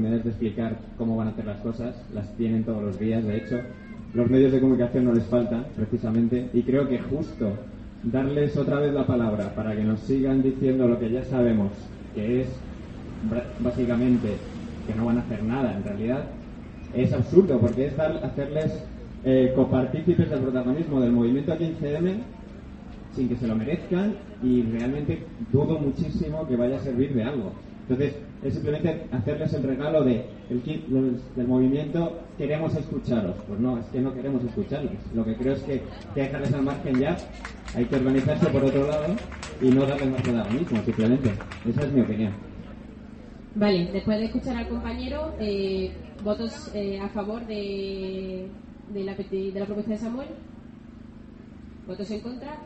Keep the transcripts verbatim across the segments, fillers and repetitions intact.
oportunidades de explicar cómo van a hacer las cosas, las tienen todos los días, de hecho. Los medios de comunicación no les faltan, precisamente, y creo que justo darles otra vez la palabra para que nos sigan diciendo lo que ya sabemos, que es básicamente que no van a hacer nada en realidad, es absurdo, porque es dar, hacerles eh, copartícipes del protagonismo del movimiento quince eme sin que se lo merezcan, y realmente dudo muchísimo que vaya a servir de algo. Entonces, es simplemente hacerles el regalo de el, los, del movimiento queremos escucharos. Pues no, es que no queremos escucharlos. Lo que creo es que hay que dejarles al margen ya, hay que organizarse por otro lado y no darles más protagonismo, simplemente. Esa es mi opinión. Vale, después de escuchar al compañero, eh, ¿votos eh, a favor de, de, la, de la propuesta de Samuel? ¿Votos en contra?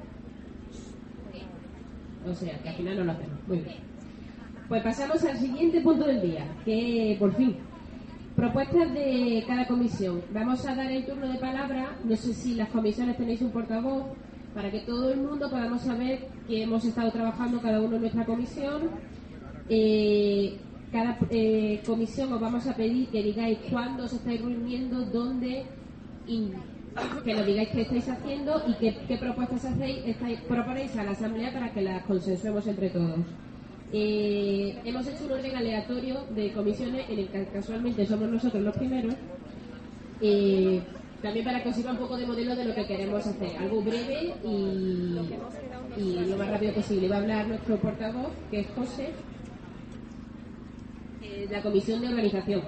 O sea, que al final no lo hacemos. Muy bien. Pues pasamos al siguiente punto del día, que por fin, propuestas de cada comisión. Vamos a dar el turno de palabra, no sé si las comisiones tenéis un portavoz, para que todo el mundo podamos saber que hemos estado trabajando cada uno en nuestra comisión. Eh, cada eh, comisión os vamos a pedir que digáis cuándo os estáis reuniendo, dónde, y que nos digáis qué estáis haciendo y qué, qué propuestas hacéis, estáis, proponéis a la asamblea para que las consensuemos entre todos. Eh, hemos hecho un orden aleatorio de comisiones en el que casualmente somos nosotros los primeros, eh, también para que os sirva un poco de modelo de lo que queremos hacer, algo breve y, y lo más rápido posible. Va a hablar nuestro portavoz, que es José, eh, de la comisión de organización.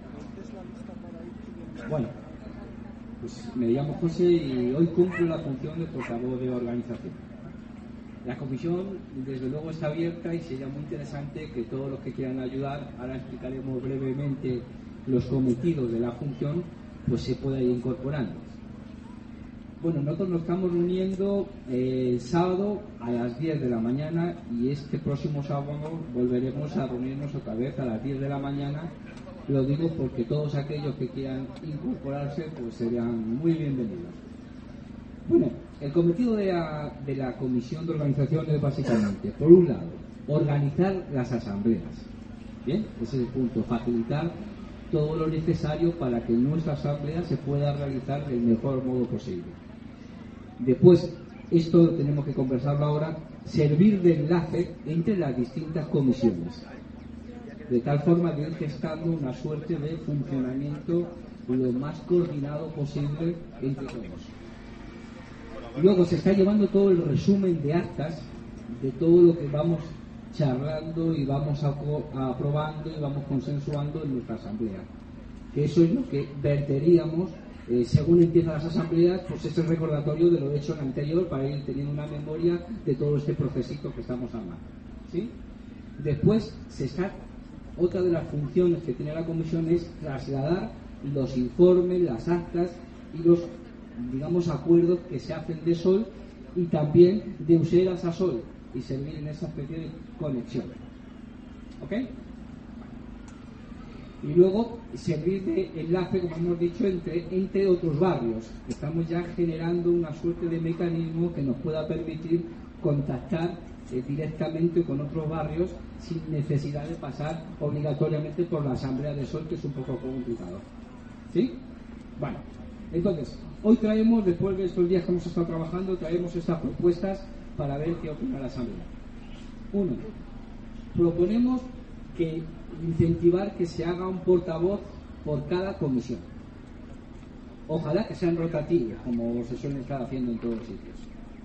Bueno, pues me llamo José y hoy cumplo la función de portavoz de organización. La comisión, desde luego, está abierta y sería muy interesante que todos los que quieran ayudar, ahora explicaremos brevemente los cometidos de la función, pues se pueda ir incorporando. Bueno, nosotros nos estamos reuniendo eh, el sábado a las diez de la mañana y este próximo sábado volveremos a reunirnos otra vez a las diez de la mañana. Lo digo porque todos aquellos que quieran incorporarse pues serían muy bienvenidos. Bueno, el cometido de la, de la comisión de organización es básicamente, por un lado, organizar las asambleas. Bien, ese es el punto, facilitar todo lo necesario para que nuestra asamblea se pueda realizar del mejor modo posible. Después, esto tenemos que conversarlo ahora, servir de enlace entre las distintas comisiones, de tal forma de ir gestando una suerte de funcionamiento lo más coordinado posible entre todos. Luego se está llevando todo el resumen de actas de todo lo que vamos charlando y vamos a, a aprobando y vamos consensuando en nuestra asamblea. Que eso es lo que verteríamos eh, según empiezan las asambleas, pues es el recordatorio de lo hecho en anterior para ir teniendo una memoria de todo este procesito que estamos hablando. ¿Sí? Después se está, otra de las funciones que tiene la comisión es trasladar los informes, las actas y los, digamos, acuerdos que se hacen de Sol y también de Useras a Sol y servir en esa especie de conexión. ¿Ok? Y luego servir de enlace, como hemos dicho, entre, entre otros barrios. Estamos ya generando una suerte de mecanismo que nos pueda permitir contactar eh, directamente con otros barrios sin necesidad de pasar obligatoriamente por la Asamblea de Sol, que es un poco complicado. ¿Sí? Bueno, entonces, hoy traemos, después de estos días que hemos estado trabajando, traemos estas propuestas para ver qué opina la Asamblea. Uno, proponemos que incentivar que se haga un portavoz por cada comisión. Ojalá que sean rotativos, como se suelen estar haciendo en todos los sitios.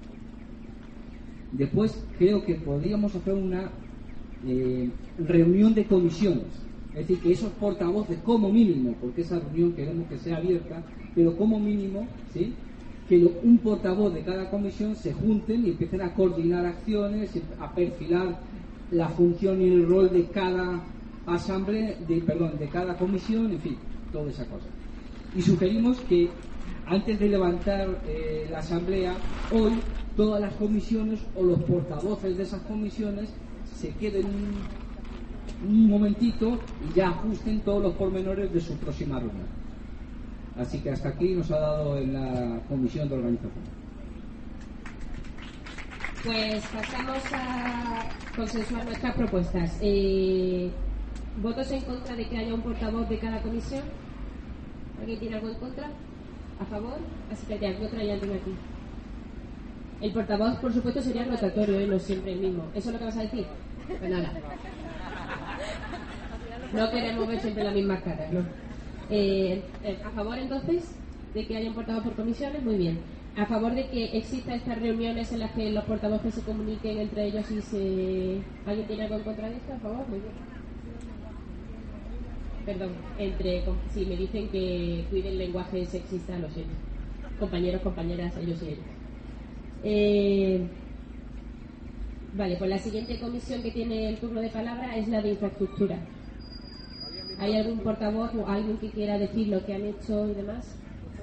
Después, creo que podríamos hacer una eh, reunión de comisiones. Es decir, que esos portavoces, como mínimo, porque esa reunión queremos que sea abierta, pero como mínimo, ¿sí?, que lo, un portavoz de cada comisión se junten y empiecen a coordinar acciones, a perfilar la función y el rol de cada asamblea, de, perdón, de cada comisión, en fin, toda esa cosa. Y sugerimos que antes de levantar eh, la asamblea, hoy todas las comisiones o los portavoces de esas comisiones se queden un, un momentito y ya ajusten todos los pormenores de su próxima reunión. Así que hasta aquí nos ha dado en la comisión de organización. Pues pasamos a consensuar nuestras propuestas. Eh, ¿Votos en contra de que haya un portavoz de cada comisión? ¿Alguien tiene algo en contra? ¿A favor? Así que ya, yo traía alguien aquí. El portavoz, por supuesto, sería rotatorio, ¿eh? No siempre el mismo. ¿Eso es lo que vas a decir? Pues nada. No queremos ver siempre las mismas caras, ¿no? Eh, ¿A favor, entonces, de que haya un portavoz por comisiones? Muy bien. ¿A favor de que existan estas reuniones en las que los portavoces se comuniquen entre ellos y se... ¿Alguien tiene algo en contra de esto? ¿A favor? Muy bien. Perdón, entre... Si me dicen que cuiden el lenguaje sexista, lo siento. Compañeros, compañeras, ellos y ellos. Eh, vale, pues la siguiente comisión que tiene el turno de palabra es la de infraestructura. ¿Hay algún portavoz o alguien que quiera decir lo que han hecho y demás?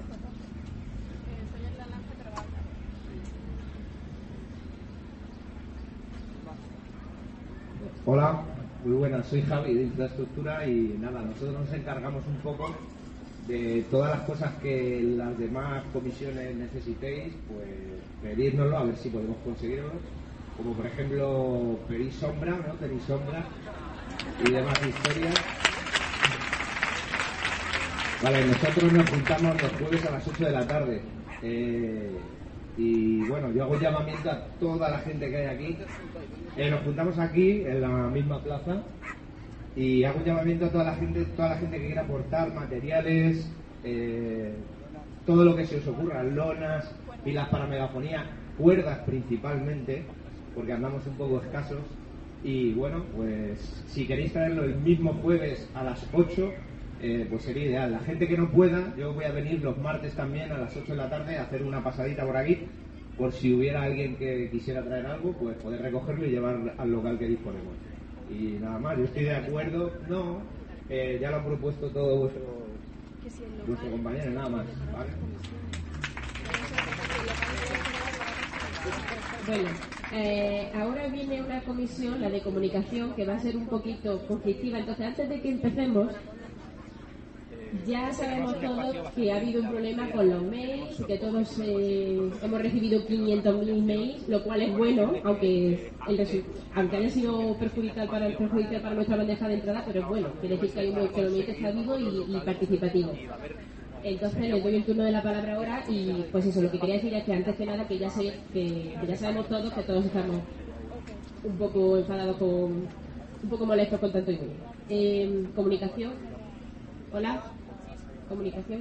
Hola, muy buenas, soy Javi de Infraestructura y nada, nosotros nos encargamos un poco de todas las cosas que las demás comisiones necesitéis, pues pedírnoslo a ver si podemos conseguirlo, como por ejemplo pedir sombra, ¿no? Tenéis sombra y demás historias. Vale, nosotros nos juntamos los jueves a las ocho de la tarde eh, y bueno, yo hago un llamamiento a toda la gente que hay aquí. Eh, nos juntamos aquí en la misma plaza y hago un llamamiento a toda la gente, toda la gente que quiera aportar materiales, eh, todo lo que se os ocurra, lonas, pilas para megafonía, cuerdas principalmente, porque andamos un poco escasos. Y bueno, pues si queréis traerlo el mismo jueves a las ocho, eh, pues sería ideal. La gente que no pueda, yo voy a venir los martes también a las ocho de la tarde a hacer una pasadita por aquí, por si hubiera alguien que quisiera traer algo, pues poder recogerlo y llevar al local que disponemos. Y nada más, yo estoy de acuerdo, no, eh, ya lo ha propuesto todo vuestro, vuestro compañero, nada más, ¿vale? Bueno, eh, ahora viene una comisión, la de comunicación, que va a ser un poquito conflictiva. Entonces, antes de que empecemos, ya sabemos todos que ha habido un problema con los mails, que todos eh, hemos recibido quinientos mil mails, lo cual es bueno, aunque el aunque haya sido perjudicial para, perjudicial para nuestra bandeja de entrada, pero es bueno, quiere decir que hay un que está vivo y, y participativo. Entonces les doy el turno de la palabra ahora y pues eso, lo que quería decir es que antes que nada que ya, sé, que, que ya sabemos todos que todos estamos un poco enfadados, con, un poco molestos con tanto email. Eh, comunicación. Hola. Comunicación.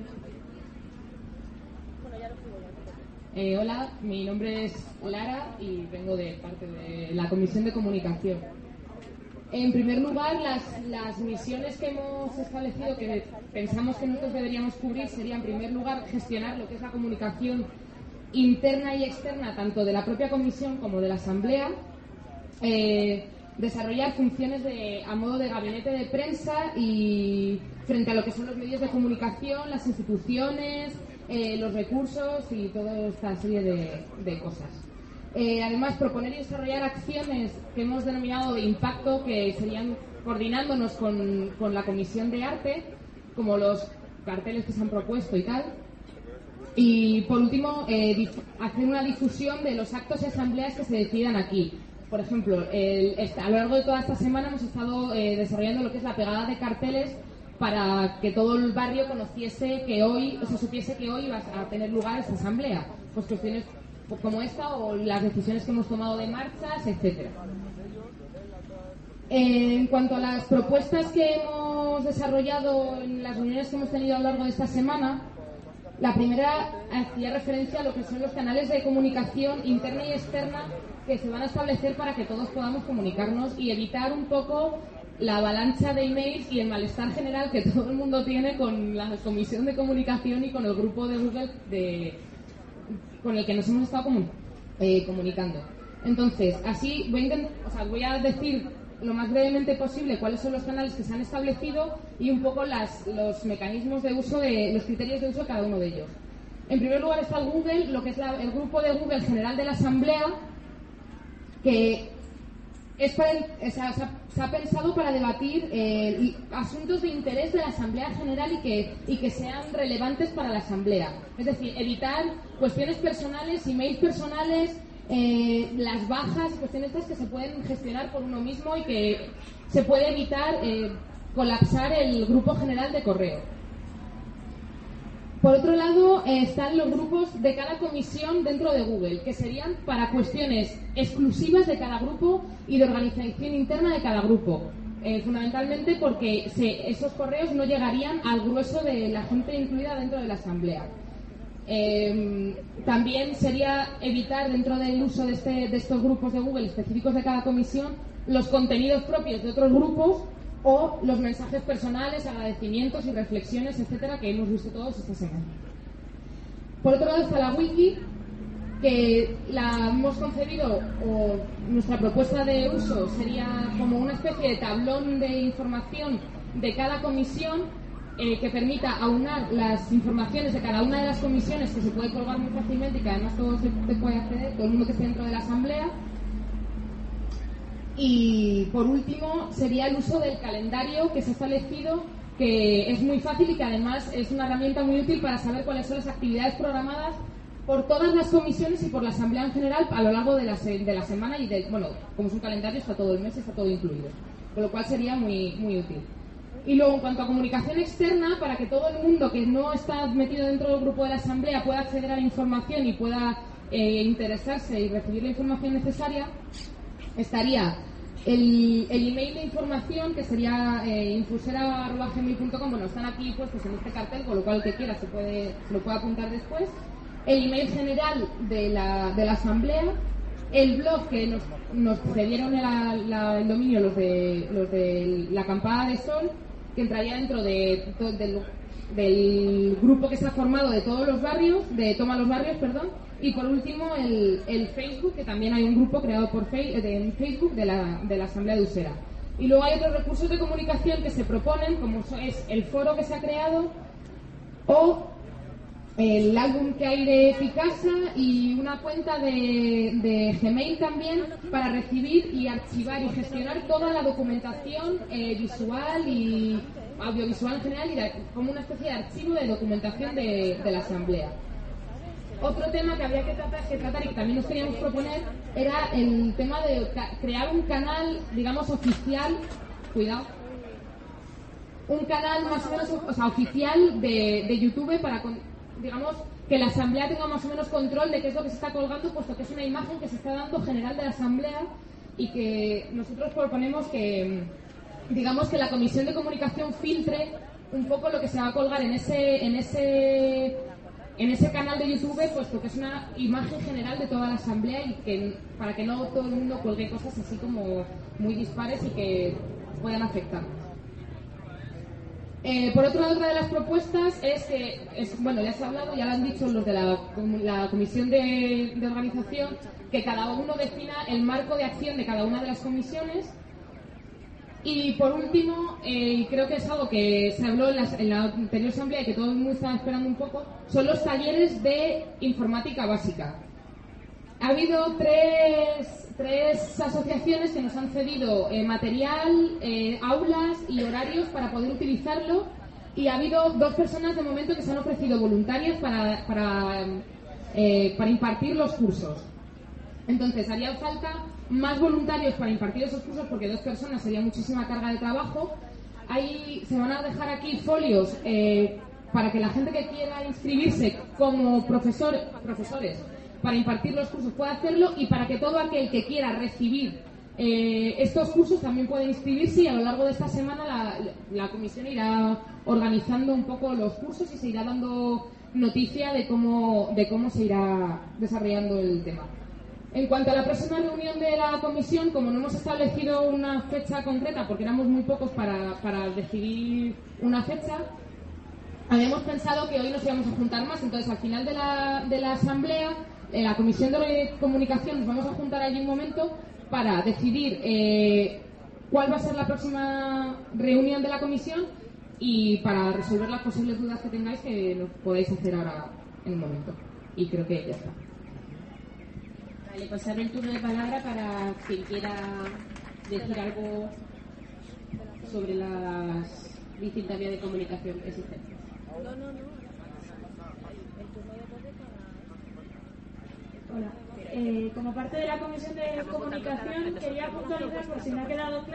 Eh, hola, mi nombre es Lara y vengo de parte de la Comisión de Comunicación. En primer lugar, las, las misiones que hemos establecido, que pensamos que nosotros deberíamos cubrir, serían en primer lugar gestionar lo que es la comunicación interna y externa, tanto de la propia comisión como de la asamblea, eh, desarrollar funciones de, a modo de gabinete de prensa y frente a lo que son los medios de comunicación, las instituciones, eh, los recursos y toda esta serie de, de cosas. Eh, además, proponer y desarrollar acciones que hemos denominado de impacto, que serían coordinándonos con, con la Comisión de Arte, como los carteles que se han propuesto y tal. Y, por último, eh, hacer una difusión de los actos y asambleas que se decidan aquí. Por ejemplo, el, el, a lo largo de toda esta semana hemos estado eh, desarrollando lo que es la pegada de carteles para que todo el barrio conociese que hoy, o sea, supiese que hoy iba a tener lugar esta asamblea. Pues cuestiones como esta o las decisiones que hemos tomado de marchas, etcétera. En cuanto a las propuestas que hemos desarrollado en las reuniones que hemos tenido a lo largo de esta semana, la primera hacía referencia a lo que son los canales de comunicación interna y externa que se van a establecer para que todos podamos comunicarnos y evitar un poco la avalancha de emails y el malestar general que todo el mundo tiene con la Comisión de Comunicación y con el grupo de Google de, con el que nos hemos estado comun, eh, comunicando. Entonces, así voy a, intent, o sea, voy a decir lo más brevemente posible cuáles son los canales que se han establecido y un poco las, los mecanismos de uso, de los criterios de uso de cada uno de ellos. En primer lugar está el Google, lo que es la, el grupo de Google general de la Asamblea, que es para, o sea, se, ha, se ha pensado para debatir eh, asuntos de interés de la Asamblea General y que, y que sean relevantes para la Asamblea. Es decir, evitar cuestiones personales, emails personales, eh, las bajas y cuestiones estas que se pueden gestionar por uno mismo y que se puede evitar eh, colapsar el grupo general de correo. Por otro lado, eh, están los grupos de cada comisión dentro de Google, que serían para cuestiones exclusivas de cada grupo y de organización interna de cada grupo. Eh, fundamentalmente porque se, esos correos no llegarían al grueso de la gente incluida dentro de la asamblea. Eh, también sería evitar dentro del uso de, este, de estos grupos de Google específicos de cada comisión los contenidos propios de otros grupos o los mensajes personales, agradecimientos y reflexiones, etcétera, que hemos visto todos esta semana. Por otro lado está la wiki, que la hemos concebido, o nuestra propuesta de uso sería como una especie de tablón de información de cada comisión, eh, que permita aunar las informaciones de cada una de las comisiones, que se puede colgar muy fácilmente y que además todo se, se puede acceder, todo el mundo que esté dentro de la asamblea. Y por último sería el uso del calendario que se ha establecido, que es muy fácil y que además es una herramienta muy útil para saber cuáles son las actividades programadas por todas las comisiones y por la asamblea en general a lo largo de la, se de la semana y de, bueno, como es un calendario está todo el mes, está todo incluido, con lo cual sería muy, muy útil. Y luego, en cuanto a comunicación externa, para que todo el mundo que no está metido dentro del grupo de la asamblea pueda acceder a la información y pueda eh, interesarse y recibir la información necesaria, estaría el, el email de información, que sería eh, infusera arroba gmail punto com. Bueno, están aquí puestos en este cartel, con lo cual el que quiera se, puede, se lo puede apuntar después. El email general de la, de la asamblea, el blog que nos, nos cedieron el, la, el dominio los de, los de la Acampada de Sol, que entraría dentro de, de, del, del grupo que se ha formado de todos los barrios, de Toma los Barrios, perdón. Y por último el, el Facebook, que también hay un grupo creado por fe, de, en Facebook de la, de la Asamblea de Usera. Y luego hay otros recursos de comunicación que se proponen, como es el foro que se ha creado o el álbum que hay de Picasa y una cuenta de, de Gmail también para recibir y archivar y gestionar toda la documentación eh, visual y audiovisual en general, y de, como una especie de archivo de documentación de, de la Asamblea. Otro tema que había que tratar, que tratar y que también nos queríamos proponer era el tema de crear un canal, digamos, oficial, cuidado, un canal más o menos, o sea, oficial de, de YouTube para, digamos, que la asamblea tenga más o menos control de qué es lo que se está colgando, puesto que es una imagen que se está dando general de la asamblea y que nosotros proponemos que, digamos, que la comisión de comunicación filtre un poco lo que se va a colgar en ese, en ese en ese canal de YouTube, puesto que es una imagen general de toda la asamblea y que para que no todo el mundo cuelgue cosas así como muy dispares y que puedan afectarnos. Eh, por otro lado, otra de las propuestas es que, es, bueno, ya se ha hablado, ya lo han dicho los de la, la comisión de, de organización, que cada uno defina el marco de acción de cada una de las comisiones. Y por último, eh, creo que es algo que se habló en la, en la anterior asamblea y que todo el mundo estaba esperando un poco, son los talleres de informática básica. Ha habido tres, tres asociaciones que nos han cedido eh, material, eh, aulas y horarios para poder utilizarlo, y ha habido dos personas de momento que se han ofrecido voluntarias para, para, eh, para impartir los cursos. Entonces, haría falta más voluntarios para impartir esos cursos, porque dos personas sería muchísima carga de trabajo. Ahí se van a dejar aquí folios eh, para que la gente que quiera inscribirse como profesor, profesores para impartir los cursos pueda hacerlo, y para que todo aquel que quiera recibir eh, estos cursos también pueda inscribirse, y a lo largo de esta semana la, la comisión irá organizando un poco los cursos y se irá dando noticia de cómo, de cómo se irá desarrollando el tema. En cuanto a la próxima reunión de la comisión, como no hemos establecido una fecha concreta, porque éramos muy pocos para, para decidir una fecha, habíamos pensado que hoy nos íbamos a juntar más. Entonces, al final de la, de la asamblea, en la comisión de comunicación, nos vamos a juntar allí un momento para decidir eh, cuál va a ser la próxima reunión de la comisión y para resolver las posibles dudas que tengáis, que nos podéis hacer ahora en un momento. Y creo que ya está. Vale, pues abre el turno de palabra para quien quiera decir algo sobre las distintas vías de comunicación existentes. No, no, no. El turno de voz para... Hola. Eh, como parte de la Comisión de Comunicación, quería puntualizar, por si no ha quedado claro,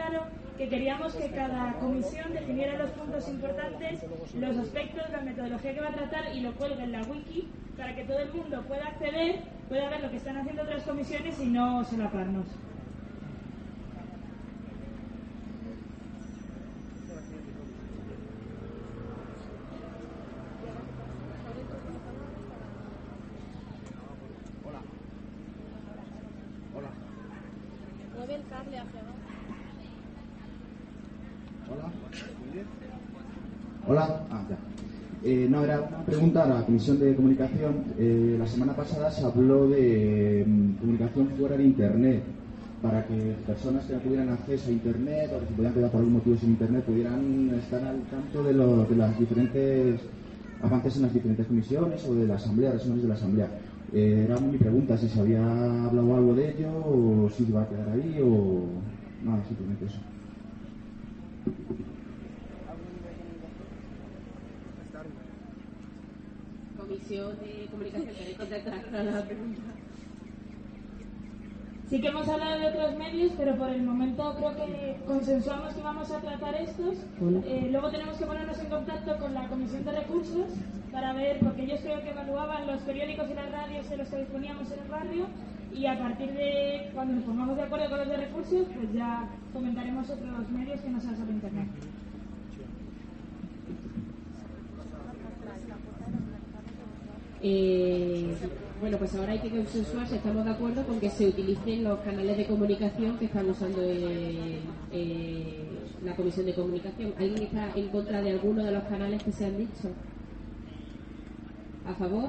que queríamos que cada comisión definiera los puntos importantes, los aspectos, la metodología que va a tratar y lo cuelgue en la wiki para que todo el mundo pueda acceder, pueda ver lo que están haciendo otras comisiones y no solaparnos. Mueve el cable hacia abajo. Hola. Hola. Ah, ya. Eh, no, era una pregunta a la Comisión de Comunicación. Eh, la semana pasada se habló de mm, comunicación fuera de Internet, para que personas que no tuvieran acceso a Internet o que se podían quedar por algún motivo sin Internet pudieran estar al tanto de, lo, de las diferentes avances en las diferentes comisiones o de la Asamblea, resúmenes de la Asamblea. Eh, era mi pregunta, si se había hablado algo de ello o si iba a quedar ahí o nada, simplemente eso. Comisión de Comunicación, ¿queréis contestar a la pregunta? Sí que hemos hablado de otros medios, pero por el momento creo que consensuamos que vamos a tratar estos. Eh, luego tenemos que ponernos en contacto con la Comisión de Recursos para ver, porque ellos creo que evaluaban los periódicos y las radios de los que disponíamos en el barrio, y a partir de cuando nos pongamos de acuerdo con los de recursos, pues ya comentaremos otros medios que no sean sobre Internet. Eh, bueno, pues ahora hay que consensuar si estamos de acuerdo con que se utilicen los canales de comunicación que están usando el, eh, la Comisión de Comunicación. ¿Alguien está en contra de alguno de los canales que se han dicho? ¿A favor?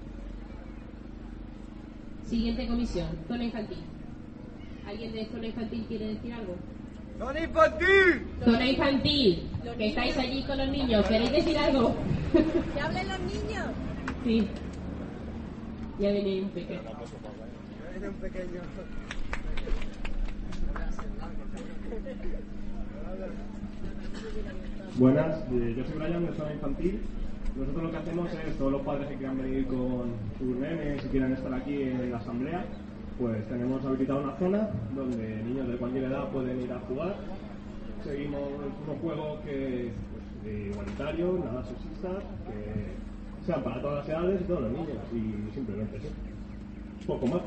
Siguiente comisión, zona infantil. ¿Alguien de zona infantil quiere decir algo? ¡Zona infantil! Zona infantil, que estáis allí con los niños, ¿queréis decir algo? ¡Que hablen los niños! Sí. Ya viene un pequeño. Viene un pequeño. Buenas, eh, yo soy Brian de Zona Infantil. Nosotros lo que hacemos es, todos los padres que quieran venir con sus nenes y quieran estar aquí en la asamblea, pues tenemos habilitada una zona donde niños de cualquier edad pueden ir a jugar. Seguimos unos juegos que pues, eh, igualitarios, nada sexistas, que sean para todas las edades y todos los niños, y simplemente eso. Poco más.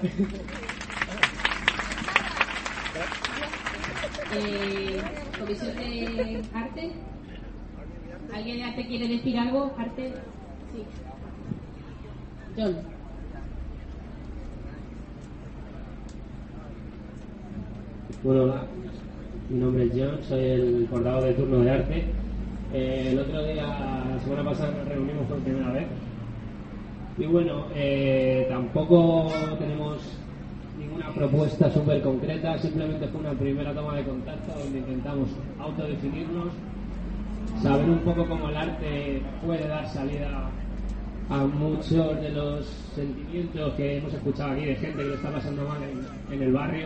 Eh, Comisión de Arte. ¿Alguien de Arte quiere decir algo? Arte. Sí. John. Bueno, hola. Mi nombre es John, soy el portavoz de turno de Arte. Eh, el otro día, la semana pasada, nos reunimos por primera vez. Y bueno, eh, tampoco tenemos ninguna propuesta súper concreta, simplemente fue una primera toma de contacto donde intentamos autodefinirnos, saber un poco cómo el arte puede dar salida a muchos de los sentimientos que hemos escuchado aquí de gente que lo está pasando mal en, en el barrio.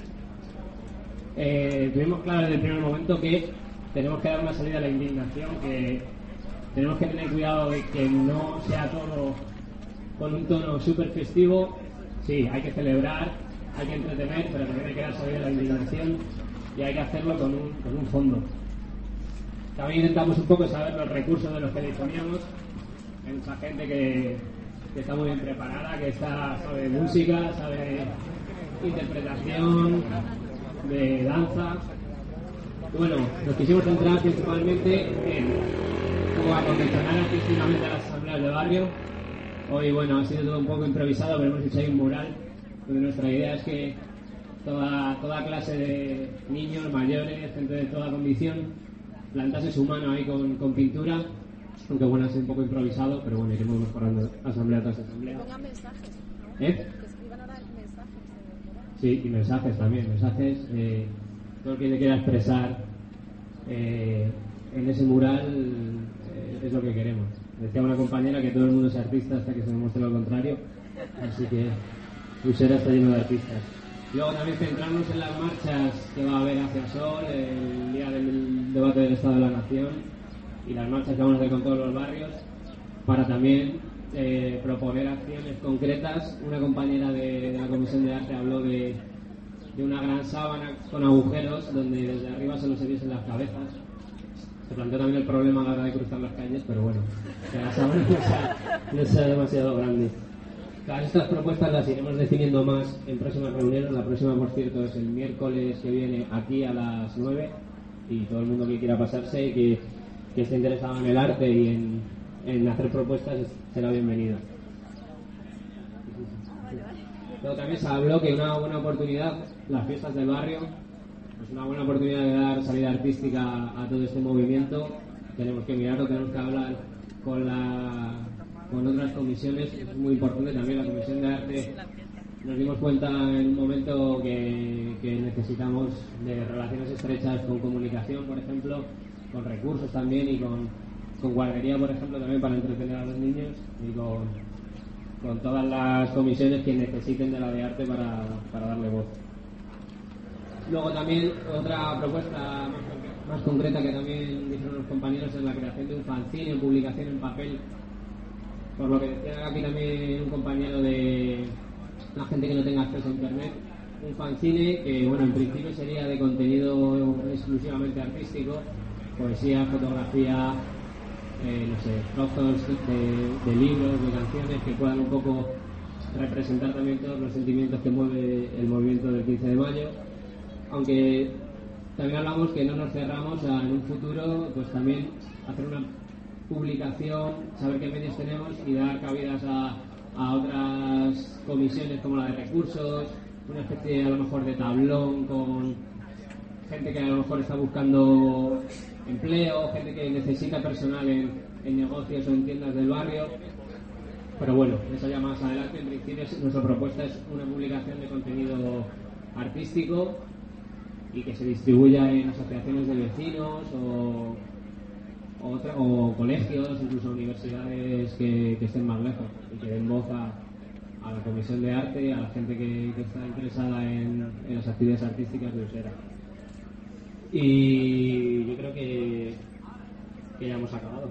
Eh, tuvimos claro desde el primer momento que tenemos que dar una salida a la indignación, que tenemos que tener cuidado de que no sea todo con un tono súper festivo. Sí, hay que celebrar, hay que entretener, pero también hay que dar salida a la indignación y hay que hacerlo con un, con un fondo. También intentamos un poco saber los recursos de los que disponíamos. Hay mucha gente que, que está muy bien preparada, que está, sabe de música, sabe de interpretación, de danza. Y bueno, nos quisimos centrar principalmente en cómo acondicionar artísticamente a las asambleas de barrio. Hoy, bueno, ha sido todo un poco improvisado, pero hemos hecho ahí un mural donde nuestra idea es que toda, toda clase de niños, mayores, gente de toda condición, plantase su mano ahí con, con pintura, aunque bueno, ha sido un poco improvisado, pero bueno, iremos mejorando asamblea tras asamblea. Que pongan mensajes, ¿no? ¿Eh? Que escriban ahora mensajes en el mural. Sí, y mensajes también, mensajes, eh, todo el que se quiera expresar eh, en ese mural eh, es lo que queremos. Decía una compañera que todo el mundo es artista hasta que se demuestre lo contrario, así que Usera está lleno de artistas. Luego también centrarnos en las marchas que va a haber hacia Sol, el día del debate del Estado de la Nación, y las marchas que vamos a hacer con todos los barrios, para también eh, proponer acciones concretas. Una compañera de, de la Comisión de Arte habló de de una gran sábana con agujeros donde desde arriba solo se viesen las cabezas. Se planteó también el problema a la hora de cruzar las calles, pero bueno, que la sábana no sea, no sea demasiado grande. Todas estas propuestas las iremos definiendo más en próximas reuniones. La próxima, por cierto, es el miércoles que viene aquí a las nueve, y todo el mundo que quiera pasarse y que, que esté interesado en el arte y en, en hacer propuestas será bienvenido. Luego también se habló que una buena oportunidad, las fiestas del barrio, es una buena oportunidad de dar salida artística a todo este movimiento. Tenemos que mirarlo, tenemos que hablar con la con otras comisiones. Es muy importante también la comisión de arte. Nos dimos cuenta en un momento que, que necesitamos de relaciones estrechas con comunicación, por ejemplo, con recursos también, y con, con guardería, por ejemplo, también para entretener a los niños, y con, con todas las comisiones que necesiten de la de arte para, para darle voz. Luego también otra propuesta más, más concreta que también dijeron los compañeros es la creación de un fanzine en publicación en papel, por lo que decía aquí también un compañero de la gente que no tenga acceso a internet, un fanzine que, bueno, en principio sería de contenido exclusivamente artístico, poesía, fotografía, eh, no sé, trozos de, de libros, de canciones que puedan un poco representar también todos los sentimientos que mueve el movimiento del quince de mayo, aunque también hablamos que no nos cerramos a en un futuro pues también hacer una publicación, saber qué medios tenemos y dar cabidas a, a otras comisiones como la de recursos, una especie a lo mejor de tablón con gente que a lo mejor está buscando empleo, gente que necesita personal en, en negocios o en tiendas del barrio. Pero bueno, eso ya más adelante. En principio nuestra propuesta es una publicación de contenido artístico y que se distribuya en asociaciones de vecinos o, o, otra, o colegios, incluso universidades que, que estén más lejos, y que den voz a, a la comisión de arte, a la gente que, que está interesada en, en las actividades artísticas de Usera. Y yo creo que, que ya hemos acabado.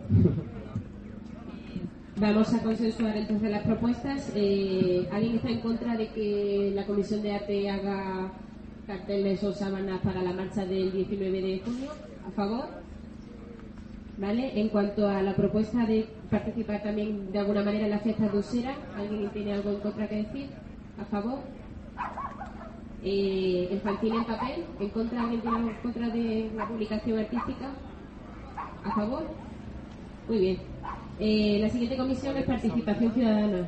Vamos a consensuar entonces las propuestas. Eh, ¿Alguien está en contra de que la Comisión de Arte haga carteles o sábanas para la marcha del diecinueve de junio? ¿A favor? ¿Vale? En cuanto a la propuesta de participar también de alguna manera en las fiestas de Usera, ¿alguien tiene algo en contra que decir? ¿A favor? Eh, ¿El fanzine en papel? ¿En contra? ¿Alguien tiene algo en contra de la publicación artística? ¿A favor? Muy bien. Eh, la siguiente comisión es participación ciudadana.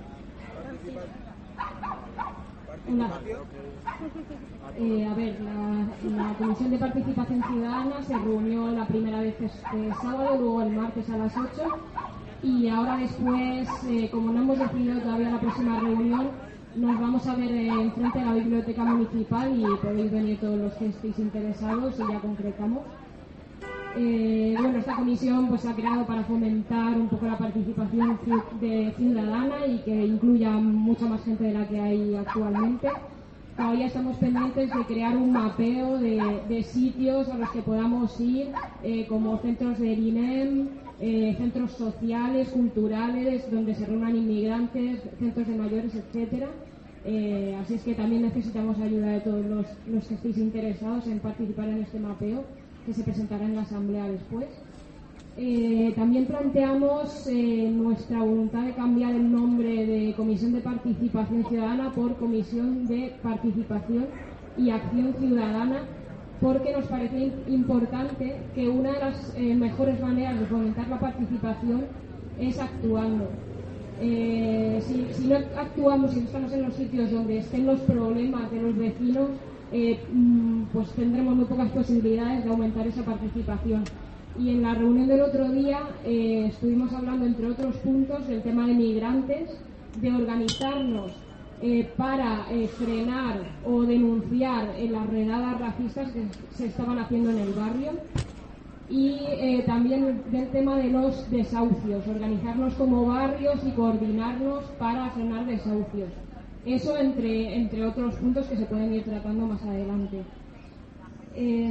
Hola. Eh, a ver, la, la Comisión de Participación Ciudadana se reunió la primera vez este sábado, luego el martes a las ocho, y ahora después, eh, como no hemos decidido todavía la próxima reunión, nos vamos a ver eh, enfrente de la Biblioteca Municipal y podéis venir todos los que estéis interesados y ya concretamos. Eh, bueno, esta comisión pues se ha creado para fomentar un poco la participación de ciudadana y que incluya mucha más gente de la que hay actualmente. Todavía estamos pendientes de crear un mapeo de, de sitios a los que podamos ir, eh, como centros de IRINEM, eh, centros sociales, culturales, donde se reúnan inmigrantes, centros de mayores, etcétera. Eh, así es que también necesitamos ayuda de todos los, los que estéis interesados en participar en este mapeo, que se presentará en la asamblea después. Eh, también planteamos eh, nuestra voluntad de cambiar el nombre de Comisión de Participación Ciudadana por Comisión de Participación y Acción Ciudadana, porque nos parece importante que una de las eh, mejores maneras de fomentar la participación es actuando. Eh, si, si no actuamos, si no estamos en los sitios donde estén los problemas de los vecinos, eh, pues tendremos muy pocas posibilidades de aumentar esa participación. Y en la reunión del otro día eh, estuvimos hablando, entre otros puntos, del tema de migrantes, de organizarnos eh, para eh, frenar o denunciar eh, las redadas racistas que se estaban haciendo en el barrio, y eh, también del tema de los desahucios, organizarnos como barrios y coordinarnos para frenar desahucios. Eso entre, entre otros puntos que se pueden ir tratando más adelante. Eh,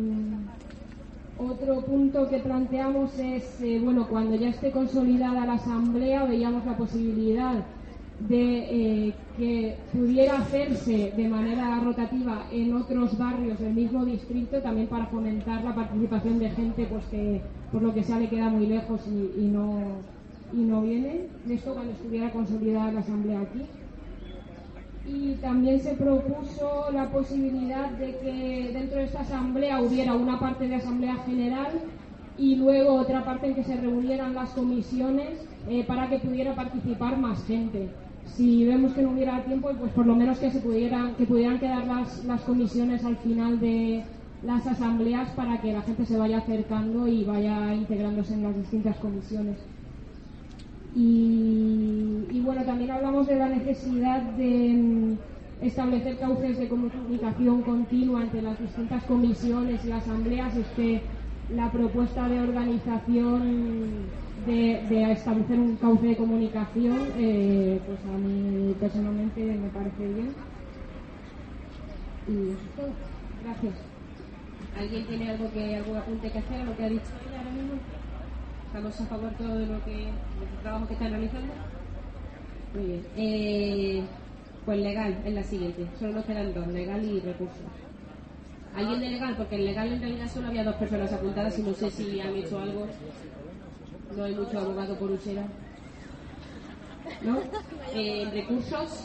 otro punto que planteamos es, eh, bueno, cuando ya esté consolidada la asamblea, veíamos la posibilidad de eh, que pudiera hacerse de manera rotativa en otros barrios del mismo distrito, también para fomentar la participación de gente pues que por lo que sea le queda muy lejos y, y no y no viene. Esto cuando estuviera consolidada la asamblea aquí. Y también se propuso la posibilidad de que dentro de esta asamblea hubiera una parte de asamblea general y luego otra parte en que se reunieran las comisiones eh, para que pudiera participar más gente. Si vemos que no hubiera tiempo, pues por lo menos que se pudieran que pudieran quedar las, las comisiones al final de las asambleas para que la gente se vaya acercando y vaya integrándose en las distintas comisiones. Y, y bueno, también hablamos de la necesidad de mm, establecer cauces de comunicación continua entre las distintas comisiones y asambleas. Es que la propuesta de organización de, de establecer un cauce de comunicación, eh, pues a mí personalmente me parece bien. Y eso es todo. Gracias. ¿Alguien tiene algo que algún apunte que hacer a lo que ha dicho ella ahora mismo? ¿Estamos a favor todo de lo que del trabajo que están realizando? Muy bien. Eh, pues legal es la siguiente. Solo nos quedan dos, legal y recursos. ¿Alguien de legal? Porque en legal en realidad solo había dos personas apuntadas y no sé si han hecho algo. No hay mucho abogado por Usera. ¿No? Eh, recursos.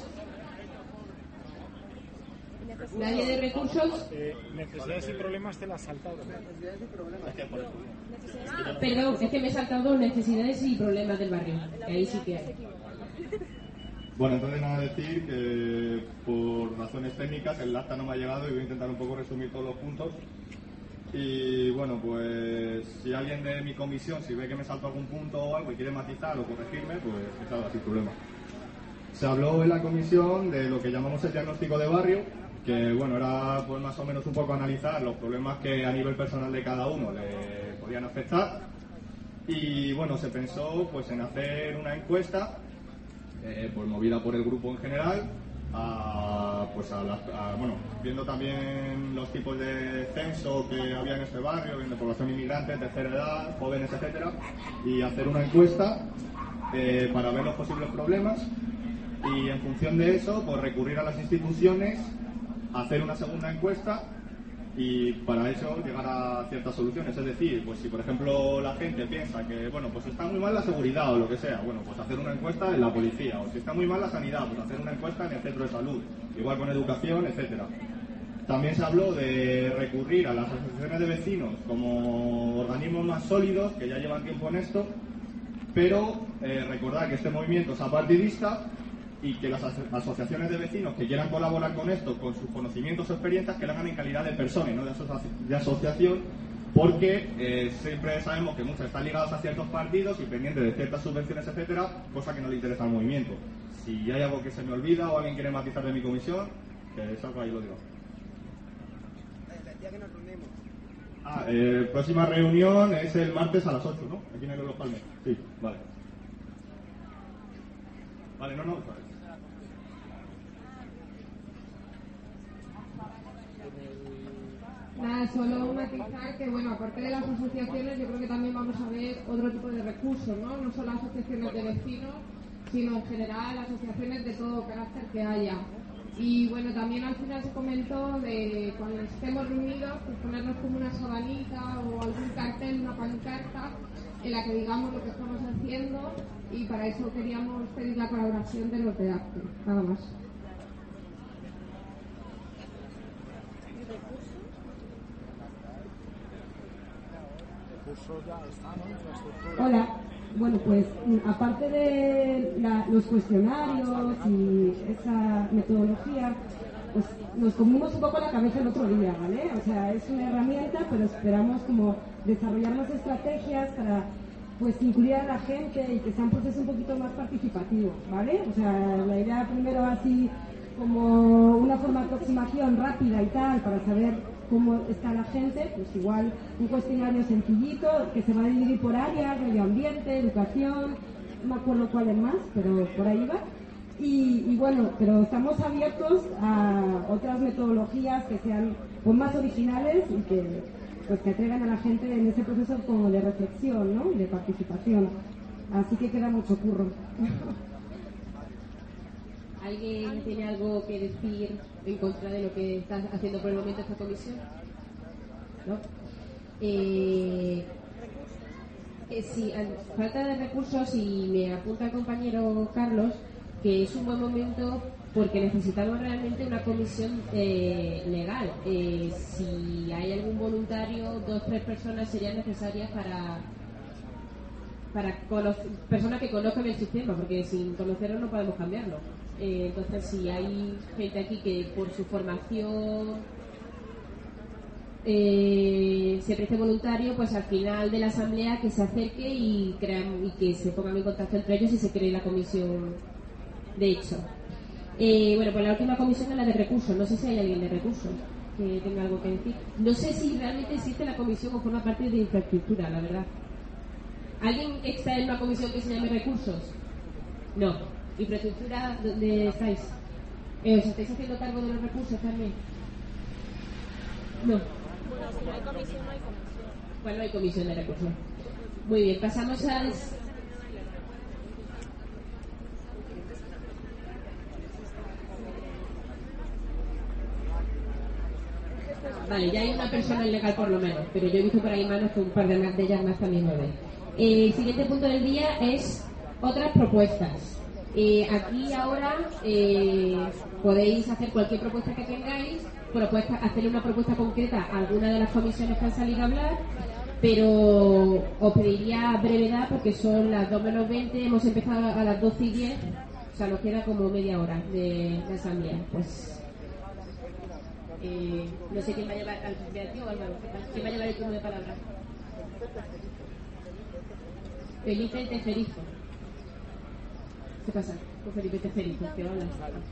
¿Nadie de recursos? Eh, necesidades y problemas te las has saltado. Necesidades y problemas. Perdón, es que me he saltado dos, necesidades y problemas del barrio. Que ahí sí que hay. Bueno, entonces nada, decir que por razones técnicas el acta no me ha llegado y voy a intentar un poco resumir todos los puntos. Y bueno, pues si alguien de mi comisión, si ve que me salto algún punto o algo y quiere matizar o corregirme, pues que salga sin problema. Se habló en la comisión de lo que llamamos el diagnóstico de barrio, que bueno, era pues más o menos un poco analizar los problemas que a nivel personal de cada uno le podían afectar. Y bueno, se pensó pues en hacer una encuesta eh, pues movida por el grupo en general, a, pues a las, a, bueno, viendo también los tipos de censo que había en este barrio, viendo población inmigrante, tercera edad, jóvenes, etcétera, y hacer una encuesta eh, para ver los posibles problemas y en función de eso pues recurrir a las instituciones, hacer una segunda encuesta y para eso llegar a ciertas soluciones. Es decir, pues si por ejemplo la gente piensa que bueno, pues está muy mal la seguridad o lo que sea, bueno, pues hacer una encuesta en la policía, o si está muy mal la sanidad, pues hacer una encuesta en el centro de salud, igual con educación, etcétera. También se habló de recurrir a las asociaciones de vecinos como organismos más sólidos que ya llevan tiempo en esto, pero eh, recordar que este movimiento es apartidista y que las asociaciones de vecinos que quieran colaborar con esto, con sus conocimientos o experiencias, que lo hagan en calidad de personas, no de, asoci de asociación, porque eh, siempre sabemos que muchas están ligadas a ciertos partidos y pendientes de ciertas subvenciones, etcétera, cosa que no le interesa al movimiento. Si hay algo que se me olvida o alguien quiere matizar de mi comisión, que salga ahí lo digo. El día que nos reunimos. Ah, eh, próxima reunión es el martes a las ocho, ¿no? Aquí en el Los Palmes. Sí, vale. Vale, no, no, vale. Nada, solo matizar que, bueno, aparte de las asociaciones, yo creo que también vamos a ver otro tipo de recursos, ¿no? No solo asociaciones de vecinos, sino en general asociaciones de todo carácter que haya. Y bueno, también al final se comentó de cuando estemos reunidos, pues ponernos como una sabanita o algún cartel, una pancarta, en la que digamos lo que estamos haciendo, y para eso queríamos pedir la colaboración de los de ACTE, nada más. Hola, bueno, pues aparte de la, los cuestionarios y esa metodología, pues nos comimos un poco la cabeza el otro día, ¿vale? O sea, es una herramienta, pero esperamos como desarrollar más estrategias para pues incluir a la gente y que sea un proceso un poquito más participativo, ¿vale? O sea, la idea primero así como una forma de aproximación rápida y tal, para saber cómo está la gente, pues igual un cuestionario sencillito que se va a dividir por áreas, medio ambiente, educación, no me acuerdo cuál es más, pero por ahí va. Y, y bueno, pero estamos abiertos a otras metodologías que sean pues más originales y que pues que atrevan a la gente en ese proceso como de reflexión, ¿no? Y de participación. Así que queda mucho curro. ¿Alguien tiene algo que decir en contra de lo que está haciendo por el momento esta comisión? ¿No? Eh, eh, sí, falta de recursos, y me apunta el compañero Carlos que es un buen momento porque necesitamos realmente una comisión eh, legal. Eh, si hay algún voluntario, dos o tres personas serían necesarias para para conocer, personas que conozcan el sistema, porque sin conocerlo no podemos cambiarlo. Eh, entonces, si hay gente aquí que por su formación eh, se preste voluntario, pues al final de la asamblea que se acerque y crean y que se pongan en contacto entre ellos y se cree la comisión de hecho. Eh, bueno, pues la última comisión es la de recursos. No sé si hay alguien de recursos que tenga algo que decir. No sé si realmente existe la comisión o forma parte de infraestructura, la verdad. ¿Alguien está en una comisión que se llame recursos? No. ¿Infraestructura dónde estáis? Eh, ¿Os estáis haciendo cargo de los recursos también? No. Bueno, si no hay comisión, no hay comisión. Bueno, no hay comisión de recursos. Muy bien, pasamos al... Vale, ya hay una persona legal por lo menos, pero yo he visto por ahí manos que un par de, de ellas más también lo ven. Eh, el siguiente punto del día es otras propuestas. Eh, aquí ahora eh, podéis hacer cualquier propuesta que tengáis, propuesta, hacerle una propuesta concreta a alguna de las comisiones que han salido a hablar, pero os pediría brevedad porque son las dos menos veinte, hemos empezado a las doce y diez, o sea, nos queda como media hora de, de asamblea. Pues Eh, no sé quién va a llevar al Beatriz o Álvaro. ¿Quién va a llevar el turno de palabra? Felipe Tejerizo. ¿Qué pasa con Felipe Tejerizo? ¿Qué hablas?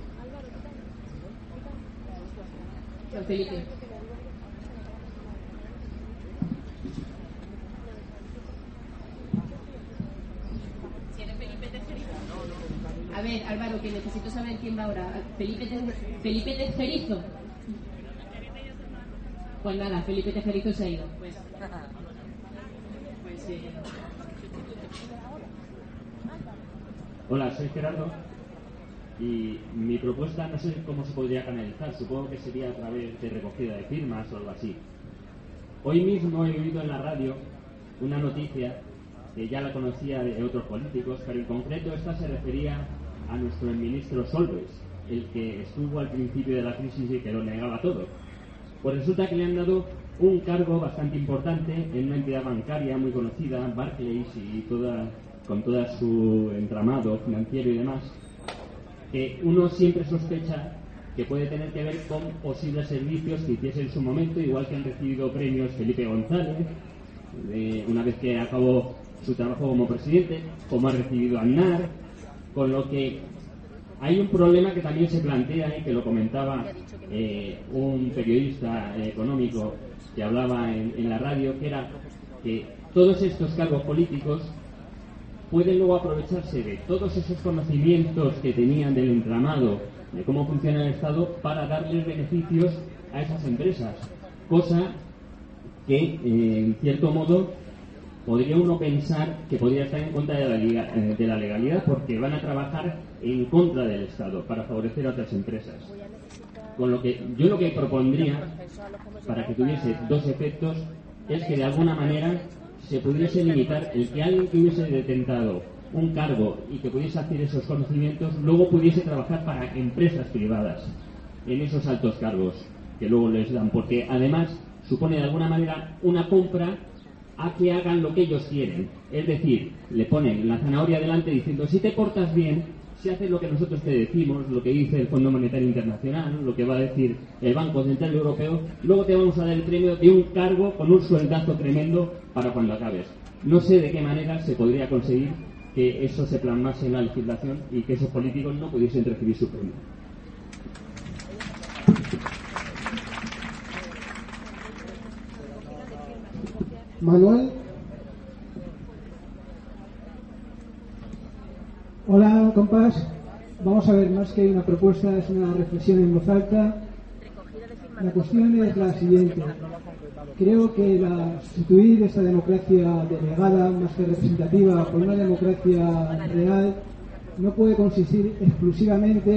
No, Felipe. Si eres Felipe Tejerizo. A ver, Álvaro, que necesito saber quién va ahora. Felipe Tejerizo. Felipe Tejerizo. Pues nada, Felipe Tejerizo se ha ido. Pues, pues eh... Hola, soy Gerardo y mi propuesta no sé cómo se podría canalizar. Supongo que sería a través de recogida de firmas o algo así. Hoy mismo he oído en la radio una noticia que ya la conocía de otros políticos, pero en concreto esta se refería a nuestro ministro Solbes, el que estuvo al principio de la crisis y que lo negaba todo. Pues resulta que le han dado un cargo bastante importante en una entidad bancaria muy conocida, Barclays, y toda, con todo su entramado financiero y demás, que uno siempre sospecha que puede tener que ver con posibles servicios que hiciese en su momento, igual que han recibido premios Felipe González, eh, una vez que acabó su trabajo como presidente, como ha recibido Aznar, con lo que hay un problema que también se plantea y que lo comentaba eh, un periodista eh, económico que hablaba en, en la radio, que era que todos estos cargos políticos pueden luego aprovecharse de todos esos conocimientos que tenían del entramado de cómo funciona el Estado para darles beneficios a esas empresas, cosa que eh, en cierto modo podría uno pensar que podría estar en contra de la, liga, eh, de la legalidad, porque van a trabajar en contra del Estado para favorecer a otras empresas. Con lo que yo lo que propondría, para que tuviese dos efectos, es que de alguna manera se pudiese limitar el que alguien que hubiese detentado un cargo y que pudiese hacer esos conocimientos, luego pudiese trabajar para empresas privadas en esos altos cargos que luego les dan, porque además supone de alguna manera una compra a que hagan lo que ellos quieren. Es decir, le ponen la zanahoria delante diciendo: si te portas bien, si haces lo que nosotros te decimos, lo que dice el Fondo Monetario Internacional, lo que va a decir el Banco Central Europeo, luego te vamos a dar el premio de un cargo con un sueldazo tremendo para cuando acabes. No sé de qué manera se podría conseguir que eso se plasmase en la legislación y que esos políticos no pudiesen recibir su premio. Manuel. Hola, compas. Vamos a ver, más que una propuesta, es una reflexión en voz alta. La cuestión es la siguiente. Creo que la, sustituir esta democracia delegada, más que representativa, por una democracia real, no puede consistir exclusivamente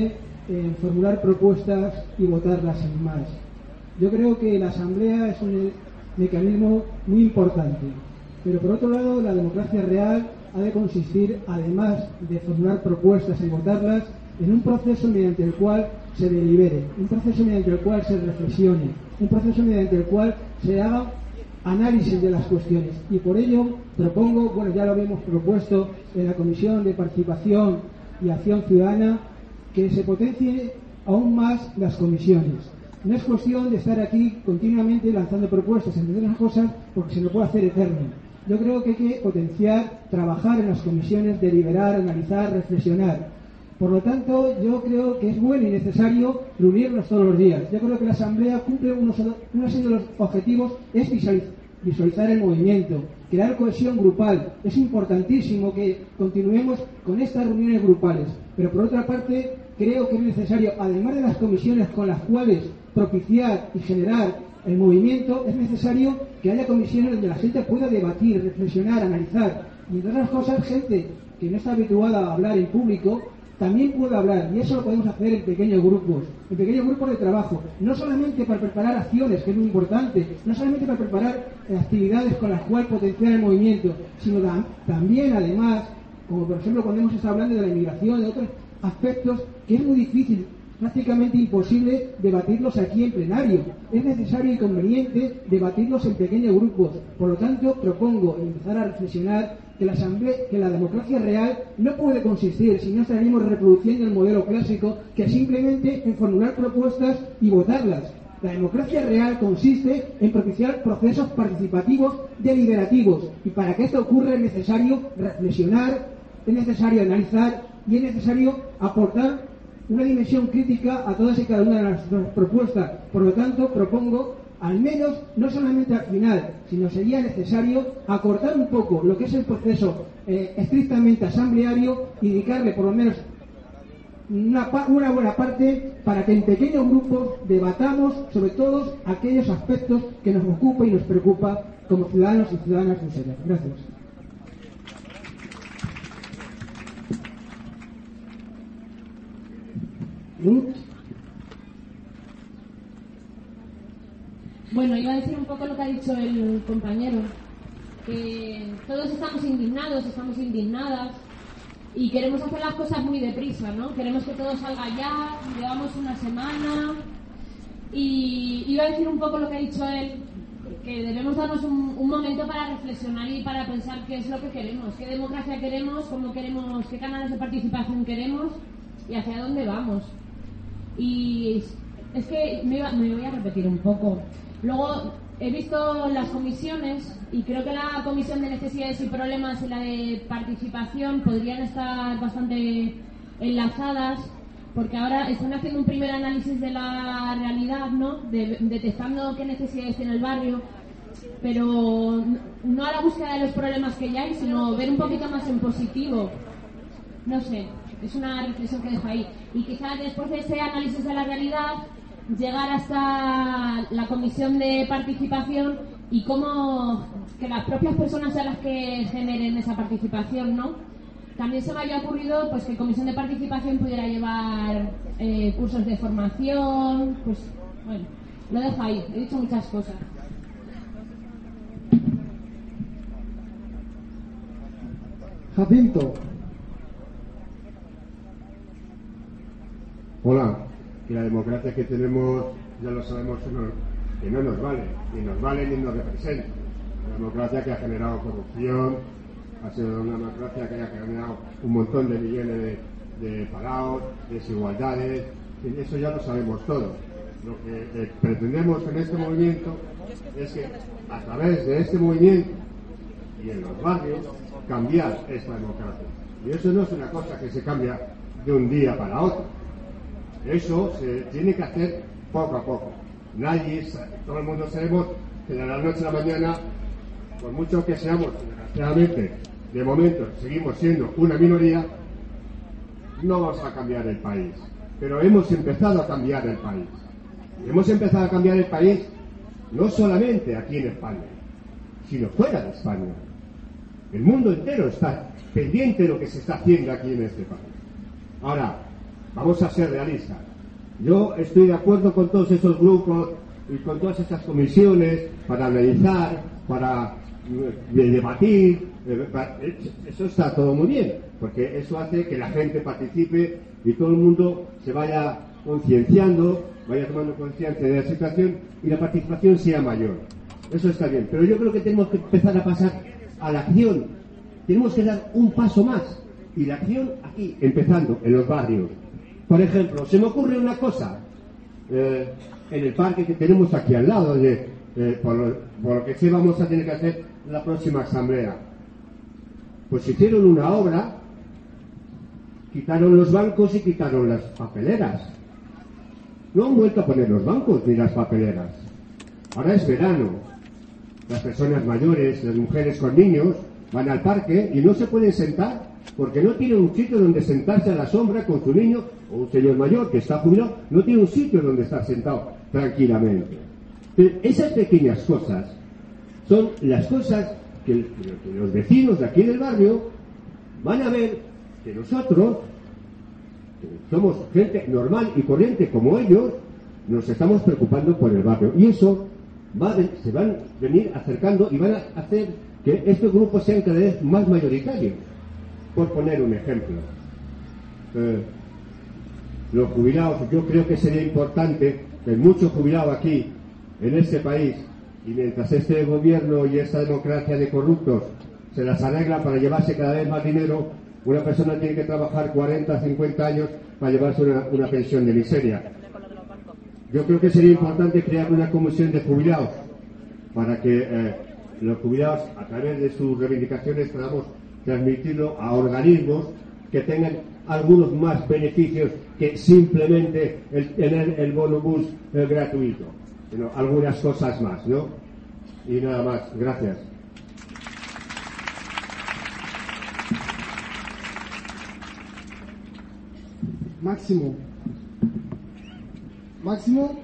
en formular propuestas y votarlas sin más. Yo creo que la Asamblea es un mecanismo muy importante, pero por otro lado la democracia real ha de consistir, además de formular propuestas y votarlas, en un proceso mediante el cual se delibere, un proceso mediante el cual se reflexione, un proceso mediante el cual se haga análisis de las cuestiones. Y por ello propongo, bueno, ya lo habíamos propuesto en la Comisión de Participación y Acción Ciudadana, que se potencie aún más las comisiones. No es cuestión de estar aquí continuamente lanzando propuestas, entre otras cosas, porque se lo puede hacer eterno. Yo creo que hay que potenciar, trabajar en las comisiones, deliberar, analizar, reflexionar. Por lo tanto, yo creo que es bueno y necesario reunirnos todos los días. Yo creo que la Asamblea cumple unos, una serie de los objetivos, es visualizar el movimiento, crear cohesión grupal. Es importantísimo que continuemos con estas reuniones grupales. Pero por otra parte, creo que es necesario, además de las comisiones con las cuales propiciar y generar el movimiento, es necesario que haya comisiones donde la gente pueda debatir, reflexionar, analizar. Y entre otras cosas, gente que no está habituada a hablar en público, también puede hablar, y eso lo podemos hacer en pequeños grupos, en pequeños grupos de trabajo, no solamente para preparar acciones, que es muy importante, no solamente para preparar actividades con las cuales potenciar el movimiento, sino da, también, además, como por ejemplo cuando hemos estado hablando de la inmigración, de otros aspectos que es muy difícil, prácticamente imposible debatirlos aquí en plenario. Es necesario y conveniente debatirlos en pequeños grupos. Por lo tanto, propongo empezar a reflexionar que la asamblea, que la democracia real no puede consistir, si no estaríamos reproduciendo el modelo clásico, que simplemente en formular propuestas y votarlas. La democracia real consiste en propiciar procesos participativos deliberativos, y para que esto ocurra es necesario reflexionar, es necesario analizar y es necesario aportar una dimensión crítica a todas y cada una de las propuestas. Por lo tanto, propongo, al menos, no solamente al final, sino sería necesario acortar un poco lo que es el proceso eh, estrictamente asambleario y dedicarle por lo menos una, una buena parte para que en pequeños grupos debatamos sobre todos aquellos aspectos que nos ocupa y nos preocupa como ciudadanos y ciudadanas de Usera. Gracias. Ruth. Bueno, iba a decir un poco lo que ha dicho el compañero, que todos estamos indignados, estamos indignadas y queremos hacer las cosas muy deprisa, ¿no? Queremos que todo salga ya, llevamos una semana y iba a decir un poco lo que ha dicho él, que debemos darnos un, un momento para reflexionar y para pensar qué es lo que queremos, qué democracia queremos, cómo queremos, qué canales de participación queremos y hacia dónde vamos. Y es que me, iba, me voy a repetir un poco. Luego he visto las comisiones y creo que la comisión de necesidades y problemas y la de participación podrían estar bastante enlazadas, porque ahora están haciendo un primer análisis de la realidad, ¿no? De, detectando qué necesidades tiene el barrio, pero no a la búsqueda de los problemas que ya hay, sino ver un poquito más en positivo. No sé. Es una reflexión que dejo ahí. Y quizás después de ese análisis de la realidad, llegar hasta la comisión de participación y cómo que las propias personas sean las que generen esa participación, ¿no? También se me había ocurrido pues que comisión de participación pudiera llevar eh, cursos de formación, pues bueno, lo dejo ahí. He dicho muchas cosas. Jacinto. Hola, que la democracia que tenemos, ya lo sabemos, que no nos vale, ni nos vale ni nos representa. La democracia que ha generado corrupción, ha sido una democracia que ha generado un montón de millones de, de parados, desigualdades, y eso ya lo sabemos todos. Lo que eh, pretendemos en este movimiento es que a través de este movimiento y en los barrios cambiar esta democracia. Y eso no es una cosa que se cambia de un día para otro. Eso se tiene que hacer poco a poco. Nadie, todo el mundo sabemos que de la noche a la mañana, por mucho que seamos, desgraciadamente, de momento seguimos siendo una minoría, no vamos a cambiar el país. Pero hemos empezado a cambiar el país. Y hemos empezado a cambiar el país no solamente aquí en España, sino fuera de España. El mundo entero está pendiente de lo que se está haciendo aquí en este país. Ahora, Vamos a ser realistas. Yo estoy de acuerdo con todos esos grupos y con todas estas comisiones para analizar, para eh, debatir. Eh, para, eso está todo muy bien, porque eso hace que la gente participe y todo el mundo se vaya concienciando, vaya tomando conciencia de la situación y la participación sea mayor. Eso está bien. Pero yo creo que tenemos que empezar a pasar a la acción. Tenemos que dar un paso más. Y la acción aquí, empezando en los barrios. Por ejemplo, se me ocurre una cosa. Eh, en el parque que tenemos aquí al lado, de, eh, por, lo, por lo que sé vamos a tener que hacer la próxima asamblea. Pues hicieron una obra, quitaron los bancos y quitaron las papeleras. No han vuelto a poner los bancos ni las papeleras. Ahora es verano. Las personas mayores, las mujeres con niños, van al parque y no se pueden sentar porque no tienen un sitio donde sentarse a la sombra con su niño, o un señor mayor que está jubilado, no tiene un sitio donde estar sentado tranquilamente. Pero esas pequeñas cosas son las cosas que, que los vecinos de aquí del barrio van a ver que nosotros, que somos gente normal y corriente como ellos, nos estamos preocupando por el barrio. Y eso va de, se van a venir acercando y van a hacer que estos grupos sean cada vez más mayoritarios. Por poner un ejemplo, eh, los jubilados, yo creo que sería importante que hay muchos jubilados aquí en este país, y mientras este gobierno y esta democracia de corruptos se las arregla para llevarse cada vez más dinero, una persona tiene que trabajar cuarenta, cincuenta años para llevarse una, una pensión de miseria. Yo creo que sería importante crear una comisión de jubilados para que eh, los jubilados, a través de sus reivindicaciones, podamos transmitirlo a organismos que tengan algunos más beneficios que simplemente el tener el bono bus eh, gratuito, sino algunas cosas más, ¿no? Y nada más, gracias. Máximo. Máximo.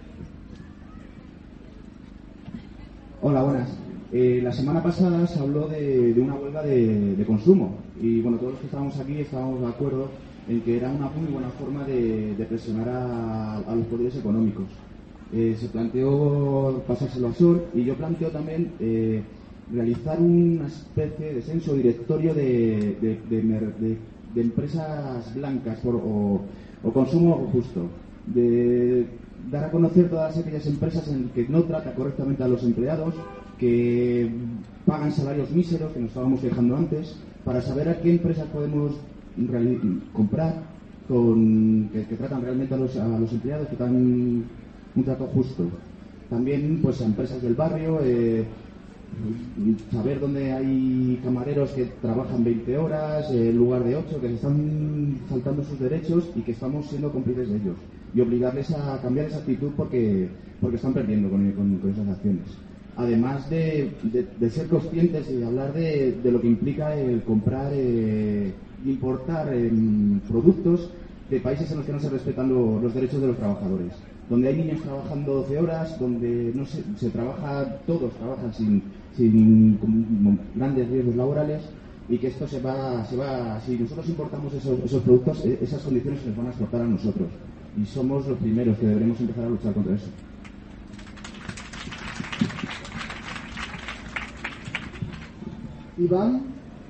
Hola, buenas. Eh, la semana pasada se habló de, de una huelga de, de consumo y bueno, todos los que estábamos aquí estábamos de acuerdo en que era una muy buena forma de, de presionar a, a los poderes económicos. Eh, se planteó pasárselo a Sol y yo planteo también eh, realizar una especie de censo directorio de, de, de, de, de empresas blancas por, o, o consumo justo, de dar a conocer todas aquellas empresas en que no trata correctamente a los empleados, que pagan salarios míseros, que nos estábamos quejando antes, para saber a qué empresas podemos comprar con, que, que tratan realmente a los, a los empleados, que dan un trato justo. También pues a empresas del barrio, eh, saber dónde hay camareros que trabajan veinte horas en lugar de ocho, que se están saltando sus derechos y que estamos siendo cómplices de ellos, y obligarles a cambiar esa actitud porque, porque están perdiendo con, con, con esas acciones. Además de, de, de ser conscientes y de hablar de, de lo que implica el comprar e eh, importar eh, productos de países en los que no se respetan lo, los derechos de los trabajadores, donde hay niños trabajando doce horas, donde no se, se trabaja, todos trabajan sin, sin grandes riesgos laborales, y que esto se va, se va si nosotros importamos esos, esos productos, esas condiciones se nos van a exportar a nosotros, y somos los primeros que deberemos empezar a luchar contra eso. Iván.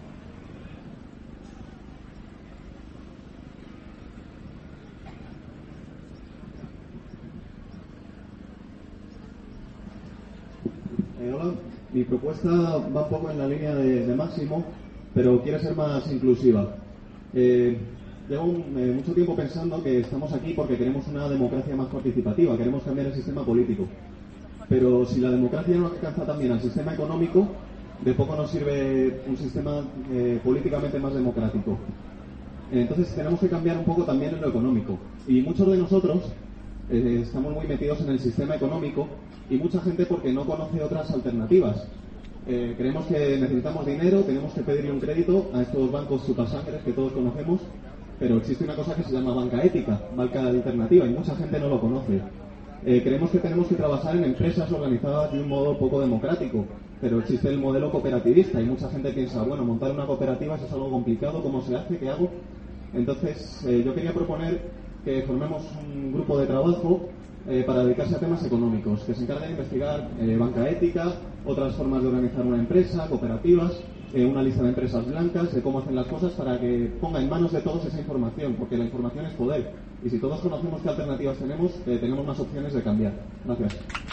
Eh, hola, mi propuesta va un poco en la línea de, de Máximo, pero quiere ser más inclusiva. Eh, llevo un, eh, mucho tiempo pensando que estamos aquí porque queremos una democracia más participativa, queremos cambiar el sistema político. Pero si la democracia no alcanza también al sistema económico, de poco nos sirve un sistema eh, políticamente más democrático. Entonces tenemos que cambiar un poco también en lo económico. Y muchos de nosotros eh, estamos muy metidos en el sistema económico, y mucha gente porque no conoce otras alternativas. Eh, creemos que necesitamos dinero, tenemos que pedirle un crédito a estos bancos chupasangres que todos conocemos, pero existe una cosa que se llama banca ética, banca alternativa, y mucha gente no lo conoce. Eh, creemos que tenemos que trabajar en empresas organizadas de un modo poco democrático, pero existe el modelo cooperativista y mucha gente piensa, bueno, montar una cooperativa eso es algo complicado, ¿cómo se hace? ¿Qué hago? Entonces, eh, yo quería proponer que formemos un grupo de trabajo eh, para dedicarse a temas económicos, que se encargue de investigar eh, banca ética, otras formas de organizar una empresa, cooperativas, eh, una lista de empresas blancas, de cómo hacen las cosas, para que ponga en manos de todos esa información, porque la información es poder. Y si todos conocemos qué alternativas tenemos, eh, tenemos más opciones de cambiar. Gracias.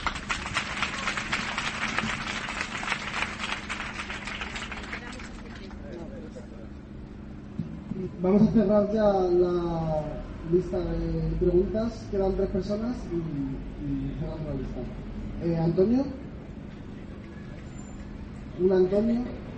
Vamos a cerrar ya la lista de preguntas. Quedan tres personas y, y cerramos la lista. Eh, Antonio. Un Antonio.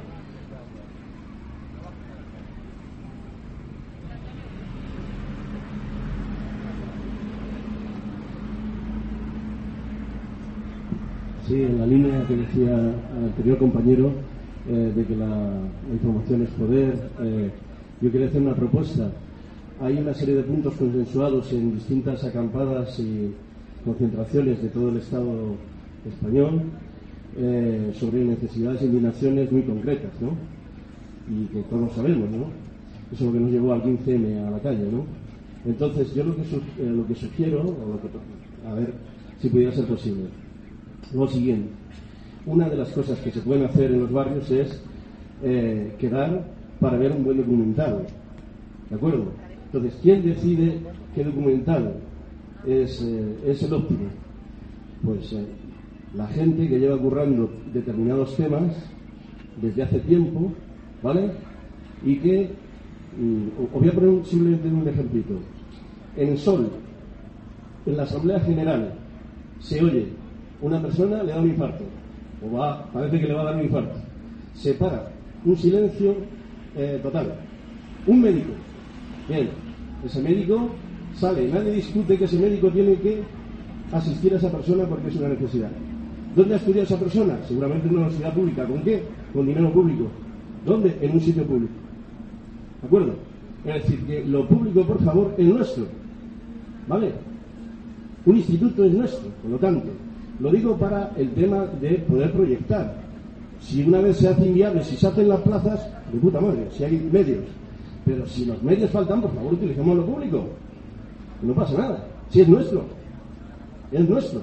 Sí, en la línea que decía el anterior compañero, eh, de que la, la información es poder, eh, yo quería hacer una propuesta. Hay una serie de puntos consensuados en distintas acampadas y concentraciones de todo el Estado español eh, sobre necesidades e indignaciones muy concretas, ¿no? Y que todos sabemos, ¿no? Eso es lo que nos llevó al quince eme a la calle, ¿no? Entonces, yo lo que, su, eh, lo que sugiero, o lo que, a ver si pudiera ser posible, lo siguiente. Una de las cosas que se pueden hacer en los barrios es eh, quedar para ver un buen documental, ¿de acuerdo? Entonces, ¿quién decide qué documental es, eh, es el óptimo? Pues eh, la gente que lleva currando determinados temas desde hace tiempo, ¿vale? Y que, mm, os voy a poner simplemente un ejemplito. En el Sol, en la Asamblea General, se oye, una persona le da un infarto, o va, parece que le va a dar un infarto, se para, un silencio eh, total, un médico, bien, ese médico sale, nadie discute que ese médico tiene que asistir a esa persona porque es una necesidad. ¿Dónde ha estudiado esa persona? Seguramente en una universidad pública. ¿Con qué? Con dinero público. ¿Dónde? En un sitio público. ¿De acuerdo? Es decir, que lo público, por favor, es nuestro, ¿vale? Un instituto es nuestro, por lo tanto, lo digo para el tema de poder proyectar. Si una vez se hace inviable, si se hacen las plazas, de puta madre, si hay medios. Pero si los medios faltan, por favor, utilicemos lo público. No pasa nada. Si es nuestro. Es nuestro.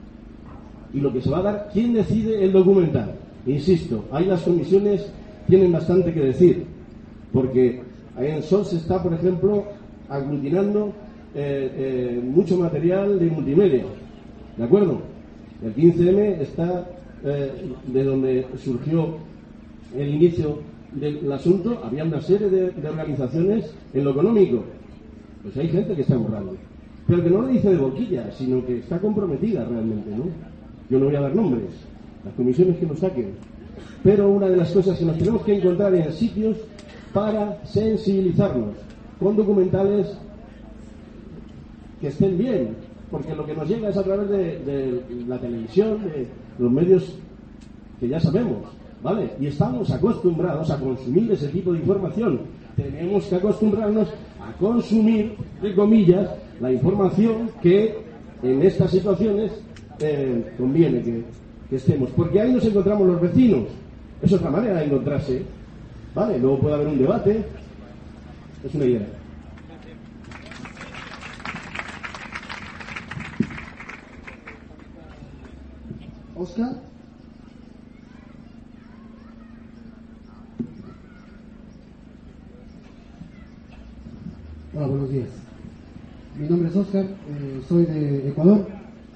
Y lo que se va a dar, ¿quién decide el documental? Insisto, ahí las comisiones tienen bastante que decir. Porque ahí en Sol se está, por ejemplo, aglutinando eh, eh, mucho material de multimedia. ¿De acuerdo? El quince eme está eh, de donde surgió el inicio del asunto. Había una serie de, de organizaciones en lo económico. Pues hay gente que está borrando, pero que no lo dice de boquilla, sino que está comprometida realmente, ¿no? Yo no voy a dar nombres, las comisiones que nos saquen, pero una de las cosas que nos tenemos que encontrar en sitios para sensibilizarnos con documentales que estén bien, porque lo que nos llega es a través de, de la televisión, de los medios que ya sabemos, ¿vale? Y estamos acostumbrados a consumir ese tipo de información. Tenemos que acostumbrarnos a consumir, de comillas, la información que en estas situaciones eh, conviene que, que estemos. Porque ahí nos encontramos los vecinos. Es otra manera de encontrarse, ¿vale? Luego puede haber un debate. Es una idea. Oscar. Hola, buenos días. Mi nombre es Oscar, eh, soy de Ecuador.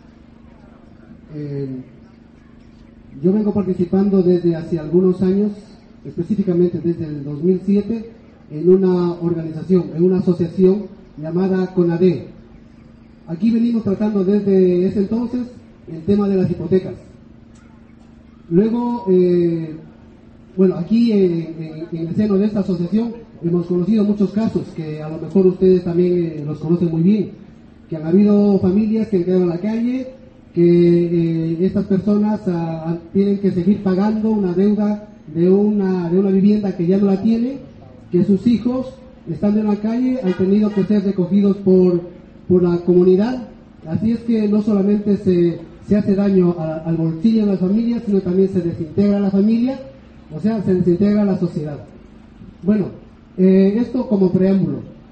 Eh, yo vengo participando desde hace algunos años, específicamente desde el dos mil siete, en una organización, en una asociación llamada CONADE. Aquí venimos tratando desde ese entonces el tema de las hipotecas. Luego, eh, bueno, aquí en, en, en el seno de esta asociación hemos conocido muchos casos que a lo mejor ustedes también eh, los conocen muy bien, que han habido familias que han quedado en la calle, que eh, estas personas a, a, tienen que seguir pagando una deuda de una, de una vivienda que ya no la tienen, que sus hijos, estando en la calle, han tenido que ser recogidos por, por la comunidad. Así es que no solamente se, se hace daño a, al bolsillo de las familias, sino también se desintegra la familia, o sea, se desintegra la sociedad. Bueno, Eh, esto como preámbulo.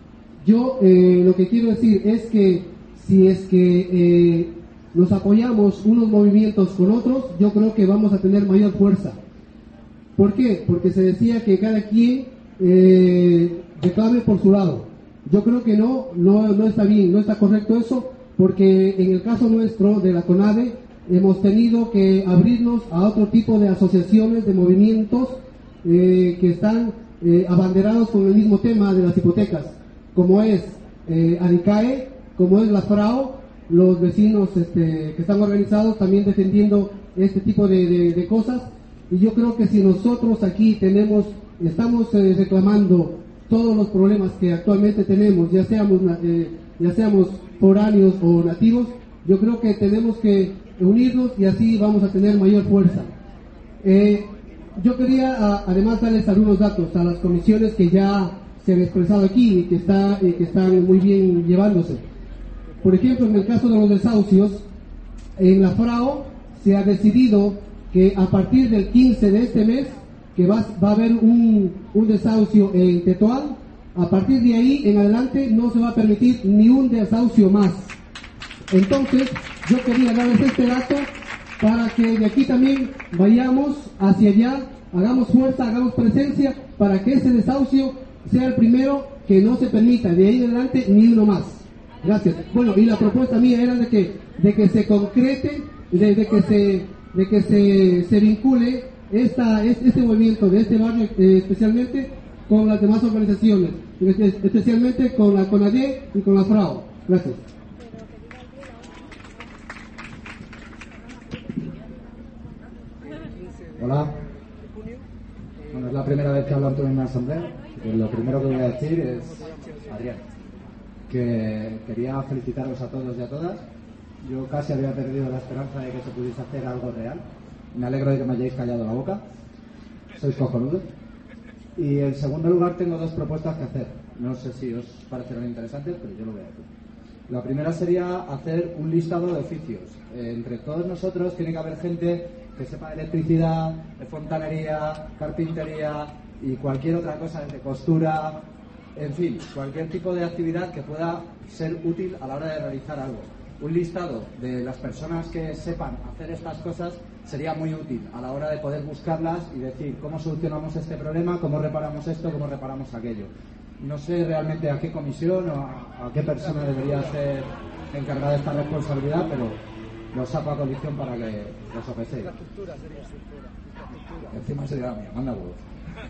Yo eh, lo que quiero decir es que si es que eh, nos apoyamos unos movimientos con otros, yo creo que vamos a tener mayor fuerza. ¿Por qué? Porque se decía que cada quien eh, reclame por su lado. Yo creo que no, no, no está bien, no está correcto eso, porque en el caso nuestro de la CONAVE hemos tenido que abrirnos a otro tipo de asociaciones, de movimientos eh, que están eh, abanderados con el mismo tema de las hipotecas, como es eh, ADICAE, como es la FRAO, los vecinos este, que están organizados también defendiendo este tipo de, de, de cosas. Y yo creo que si nosotros aquí tenemos, estamos eh, reclamando todos los problemas que actualmente tenemos, ya seamos, eh, ya seamos foráneos o nativos, yo creo que tenemos que unirnos y así vamos a tener mayor fuerza. Eh, yo quería a, además darles algunos datos a las comisiones que ya se han expresado aquí y que, está, eh, que están muy bien llevándose. Por ejemplo, en el caso de los desahucios, en la FRAO se ha decidido que a partir del quince de este mes, que va, va a haber un, un desahucio en Tetuán, a partir de ahí en adelante no se va a permitir ni un desahucio más. Entonces, yo quería darles este dato para que de aquí también vayamos hacia allá, hagamos fuerza, hagamos presencia, para que ese desahucio sea el primero que no se permita, de ahí en adelante ni uno más. Gracias. Bueno, y la propuesta mía era de que, de que se concrete, de, de que se, de que se, se vincule esta, este movimiento de este barrio, eh, especialmente con las demás organizaciones, especialmente con la CONADE y con la FRAO. Gracias. Hola. Bueno, es la primera vez que hablo ante una asamblea. Lo primero que voy a decir es, Adrián, que quería felicitaros a todos y a todas. Yo casi había perdido la esperanza de que se pudiese hacer algo real. Me alegro de que me hayáis callado la boca. Sois cojonudos. Y en segundo lugar tengo dos propuestas que hacer. No sé si os parecerán interesantes, pero yo lo voy a hacer. La primera sería hacer un listado de oficios. Eh, entre todos nosotros tiene que haber gente que sepa de electricidad, de fontanería, carpintería y cualquier otra cosa, de costura, en fin, cualquier tipo de actividad que pueda ser útil a la hora de realizar algo. Un listado de las personas que sepan hacer estas cosas sería muy útil a la hora de poder buscarlas y decir cómo solucionamos este problema, cómo reparamos esto, cómo reparamos aquello. No sé realmente a qué comisión o a, a qué persona debería ser encargada de esta responsabilidad, pero lo saco a condición para que lo sopecéis. Encima sería la mía, manda huevos.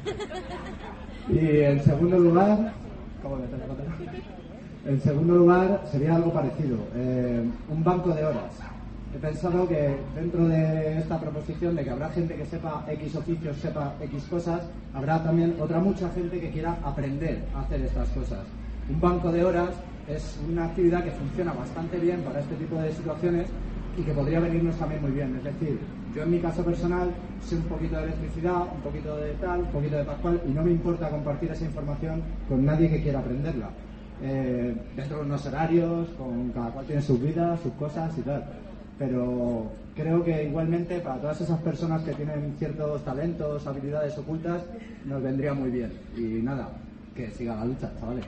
Y en segundo lugar, ¿cómo me tengo que contar? En segundo lugar sería algo parecido, eh, un banco de horas. He pensado que dentro de esta proposición de que habrá gente que sepa X oficios, sepa X cosas, habrá también otra mucha gente que quiera aprender a hacer estas cosas. Un banco de horas es una actividad que funciona bastante bien para este tipo de situaciones y que podría venirnos también muy bien. Es decir, yo en mi caso personal sé un poquito de electricidad, un poquito de tal, un poquito de pascual, y no me importa compartir esa información con nadie que quiera aprenderla. Eh, dentro de unos horarios, con cada cual tiene sus vidas, sus cosas y tal. Pero creo que igualmente para todas esas personas que tienen ciertos talentos, habilidades ocultas, nos vendría muy bien. Y nada, que siga la lucha, chavales.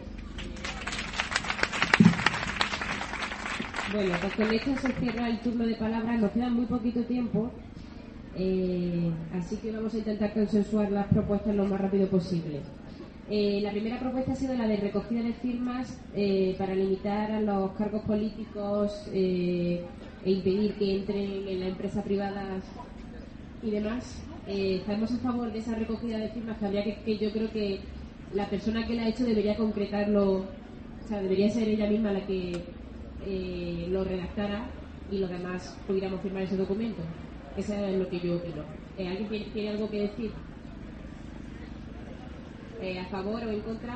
Bueno, pues con esto se cierra el turno de palabras, nos queda muy poquito tiempo, eh, así que vamos a intentar consensuar las propuestas lo más rápido posible. Eh, la primera propuesta ha sido la de recogida de firmas eh, para limitar a los cargos políticos eh, e impedir que entren en la empresa privada y demás. Eh, estamos a favor de esa recogida de firmas, que habría que, que yo creo que la persona que la ha hecho debería concretarlo, o sea, debería ser ella misma la que eh, lo redactara y los demás pudiéramos firmar ese documento. Eso es lo que yo opino. Eh, ¿Alguien tiene, tiene algo que decir? Eh, ¿A favor o en contra?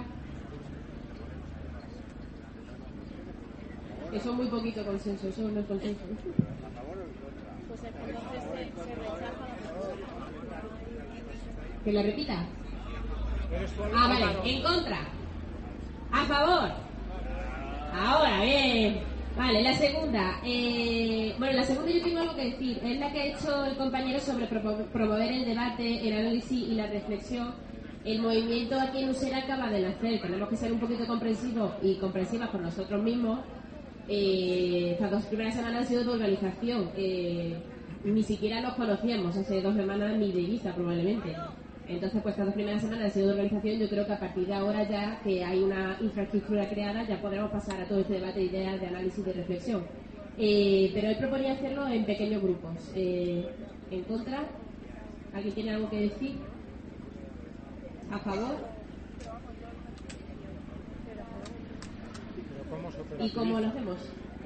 Eso es muy poquito consenso, eso no es consenso. Pues entonces se, se rechaza. ¿Que la repita? Ah, vale, en contra. A favor. Ahora, bien. Vale, la segunda. Eh, bueno, la segunda yo tengo algo que decir. Es la que ha hecho el compañero sobre promover el debate, el análisis y la reflexión El movimiento aquí en Usera acaba de nacer, tenemos que ser un poquito comprensivos y comprensivas con nosotros mismos. Eh, estas dos primeras semanas han sido de organización, eh, ni siquiera nos conocíamos hace dos semanas ni de vista probablemente. Entonces, pues estas dos primeras semanas han sido de organización. Yo creo que a partir de ahora, ya que hay una infraestructura creada, ya podremos pasar a todo este debate de ideas, de análisis, de reflexión. Eh, pero hoy proponía hacerlo en pequeños grupos. Eh, ¿En contra? ¿Alguien tiene algo que decir? ¿A favor? ¿Y cómo lo hacemos?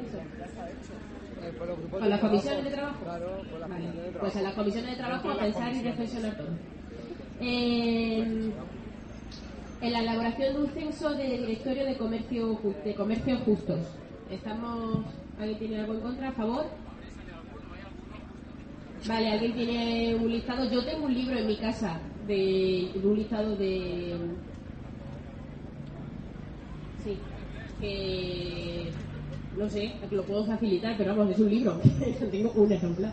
Eso. ¿Con las comisiones de trabajo? Vale. Pues en las comisiones de trabajo a pensar y reflexionar todo. En, en la elaboración de un censo de directorio de comercio de comercios justos. Estamos. ¿Alguien tiene algo en contra? ¿A favor? Vale, ¿alguien tiene un listado? Yo tengo un libro en mi casa de, de un listado de... Sí, que... No sé, lo puedo facilitar, pero vamos, es un libro. Tengo un ejemplar.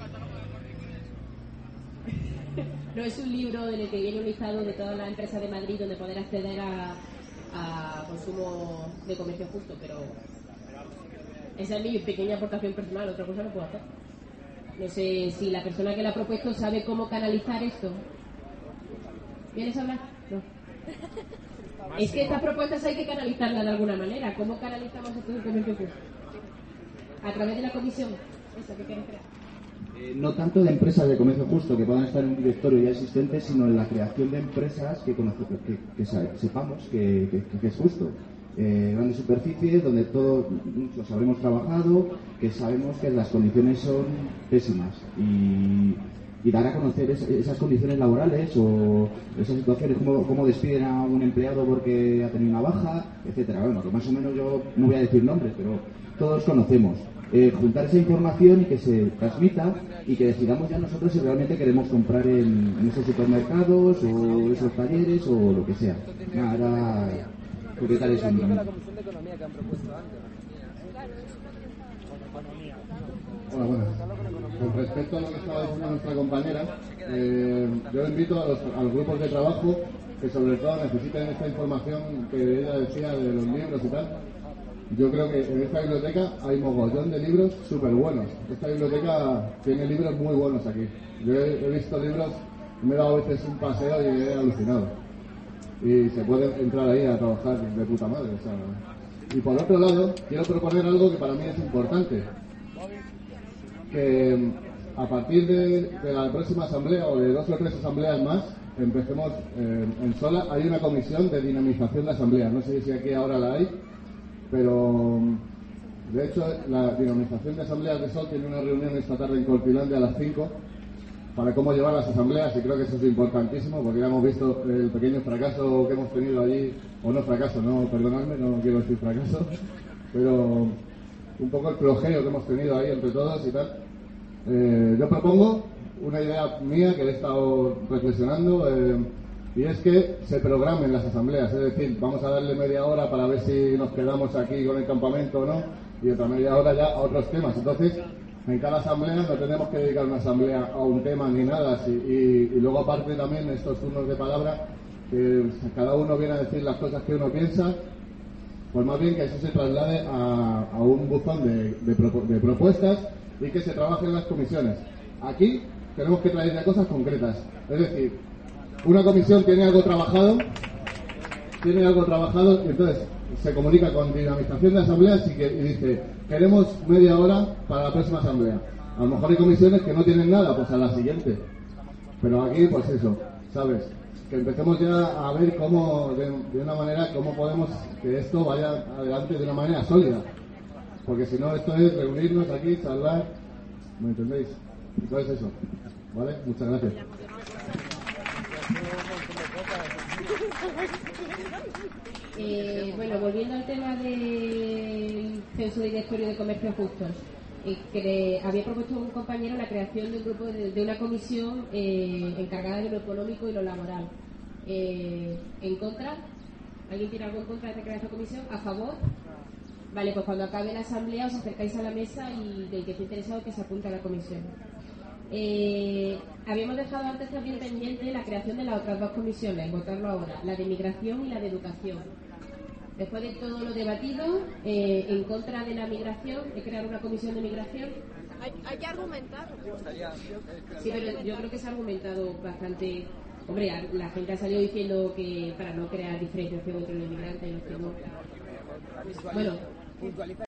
No es un libro en el que viene un listado de todas las empresas de Madrid donde poder acceder a, a consumo de comercio justo, pero... Esa es mi pequeña aportación personal, otra cosa no puedo hacer. No sé si la persona que la ha propuesto sabe cómo canalizar esto. ¿Vienes a hablar? No. Es que estas propuestas hay que canalizarlas de alguna manera. ¿Cómo canalizamos esto del comercio justo? A través de la comisión. ¿Eso qué quieren crear? Eh, no tanto de empresas de comercio justo que puedan estar en un directorio ya existente, sino en la creación de empresas que, conoce, que, que sepamos que, que, que es justo. Eh, grandes superficies donde todos muchos habremos trabajado, que sabemos que las condiciones son pésimas y, y dar a conocer es, esas condiciones laborales o esas situaciones, como, como despiden a un empleado porque ha tenido una baja, etcétera. Bueno, que más o menos yo no voy a decir nombres, pero todos conocemos. Eh, juntar esa información y que se transmita y que decidamos ya nosotros si realmente queremos comprar en, en esos supermercados o esos talleres o lo que sea. Nada, ¿qué tal es un la Comisión de Economía que han propuesto antes. Hola, buenas. Con respecto a lo que estaba diciendo nuestra compañera, eh, yo invito a los, a los grupos de trabajo que sobre todo necesiten esta información que ella decía de los libros y tal. Yo creo que en esta biblioteca hay mogollón de libros súper buenos. Esta biblioteca tiene libros muy buenos aquí. Yo he, he visto libros, me he dado a veces un paseo y he alucinado. Y se puede entrar ahí a trabajar de puta madre. O sea. Y por otro lado, quiero proponer algo que para mí es importante. Que a partir de, de la próxima asamblea o de dos o tres asambleas más, empecemos eh, en Sola. Hay una comisión de dinamización de asambleas. No sé si aquí ahora la hay, pero de hecho la dinamización de asambleas de Sol tiene una reunión esta tarde en Cortilandia a las cinco para cómo llevar las asambleas, y creo que eso es importantísimo porque ya hemos visto el pequeño fracaso que hemos tenido allí, o no fracaso, no, perdonadme, no quiero decir fracaso, pero un poco el flojeo que hemos tenido ahí entre todos y tal. Eh, yo propongo una idea mía que he estado reflexionando, eh, y es que se programen las asambleas, es decir, vamos a darle media hora para ver si nos quedamos aquí con el campamento o no, y otra media hora ya a otros temas. Entonces, en cada asamblea no tenemos que dedicar una asamblea a un tema ni nada, y, y, y luego aparte también estos turnos de palabra, que cada uno viene a decir las cosas que uno piensa, pues más bien que eso se traslade a, a un buzón de, de, propu de propuestas y que se trabaje en las comisiones. Aquí tenemos que traer ya cosas concretas, es decir, una comisión tiene algo trabajado, tiene algo trabajado y entonces se comunica con dinamización de asambleas y, que, y dice, queremos media hora para la próxima asamblea. A lo mejor hay comisiones que no tienen nada, pues a la siguiente. Pero aquí, pues eso, ¿sabes? Que empecemos ya a ver cómo, de, de una manera, cómo podemos que esto vaya adelante de una manera sólida. Porque si no, esto es reunirnos aquí, charlar, ¿me entendéis? Entonces eso, ¿vale? Muchas gracias. Eh, bueno, volviendo al tema del censo de directorio de comercios justos, eh, que había propuesto un compañero la creación de un grupo de, de una comisión eh, encargada de lo económico y lo laboral. Eh, ¿En contra? ¿Alguien tiene algo en contra de crear esta comisión? ¿A favor? Vale, pues cuando acabe la asamblea os acercáis a la mesa y del que esté interesado que se apunte a la comisión. Eh, habíamos dejado antes también pendiente la creación de las otras dos comisiones, votarlo ahora, la de migración y la de educación. Después de todo lo debatido, eh, en contra de la migración, de crear una comisión de migración. Hay, hay que argumentar. Sí, pero yo creo que se ha argumentado bastante. Hombre, la gente ha salido diciendo que para no crear diferenciación entre los inmigrantes y los que no. Bueno.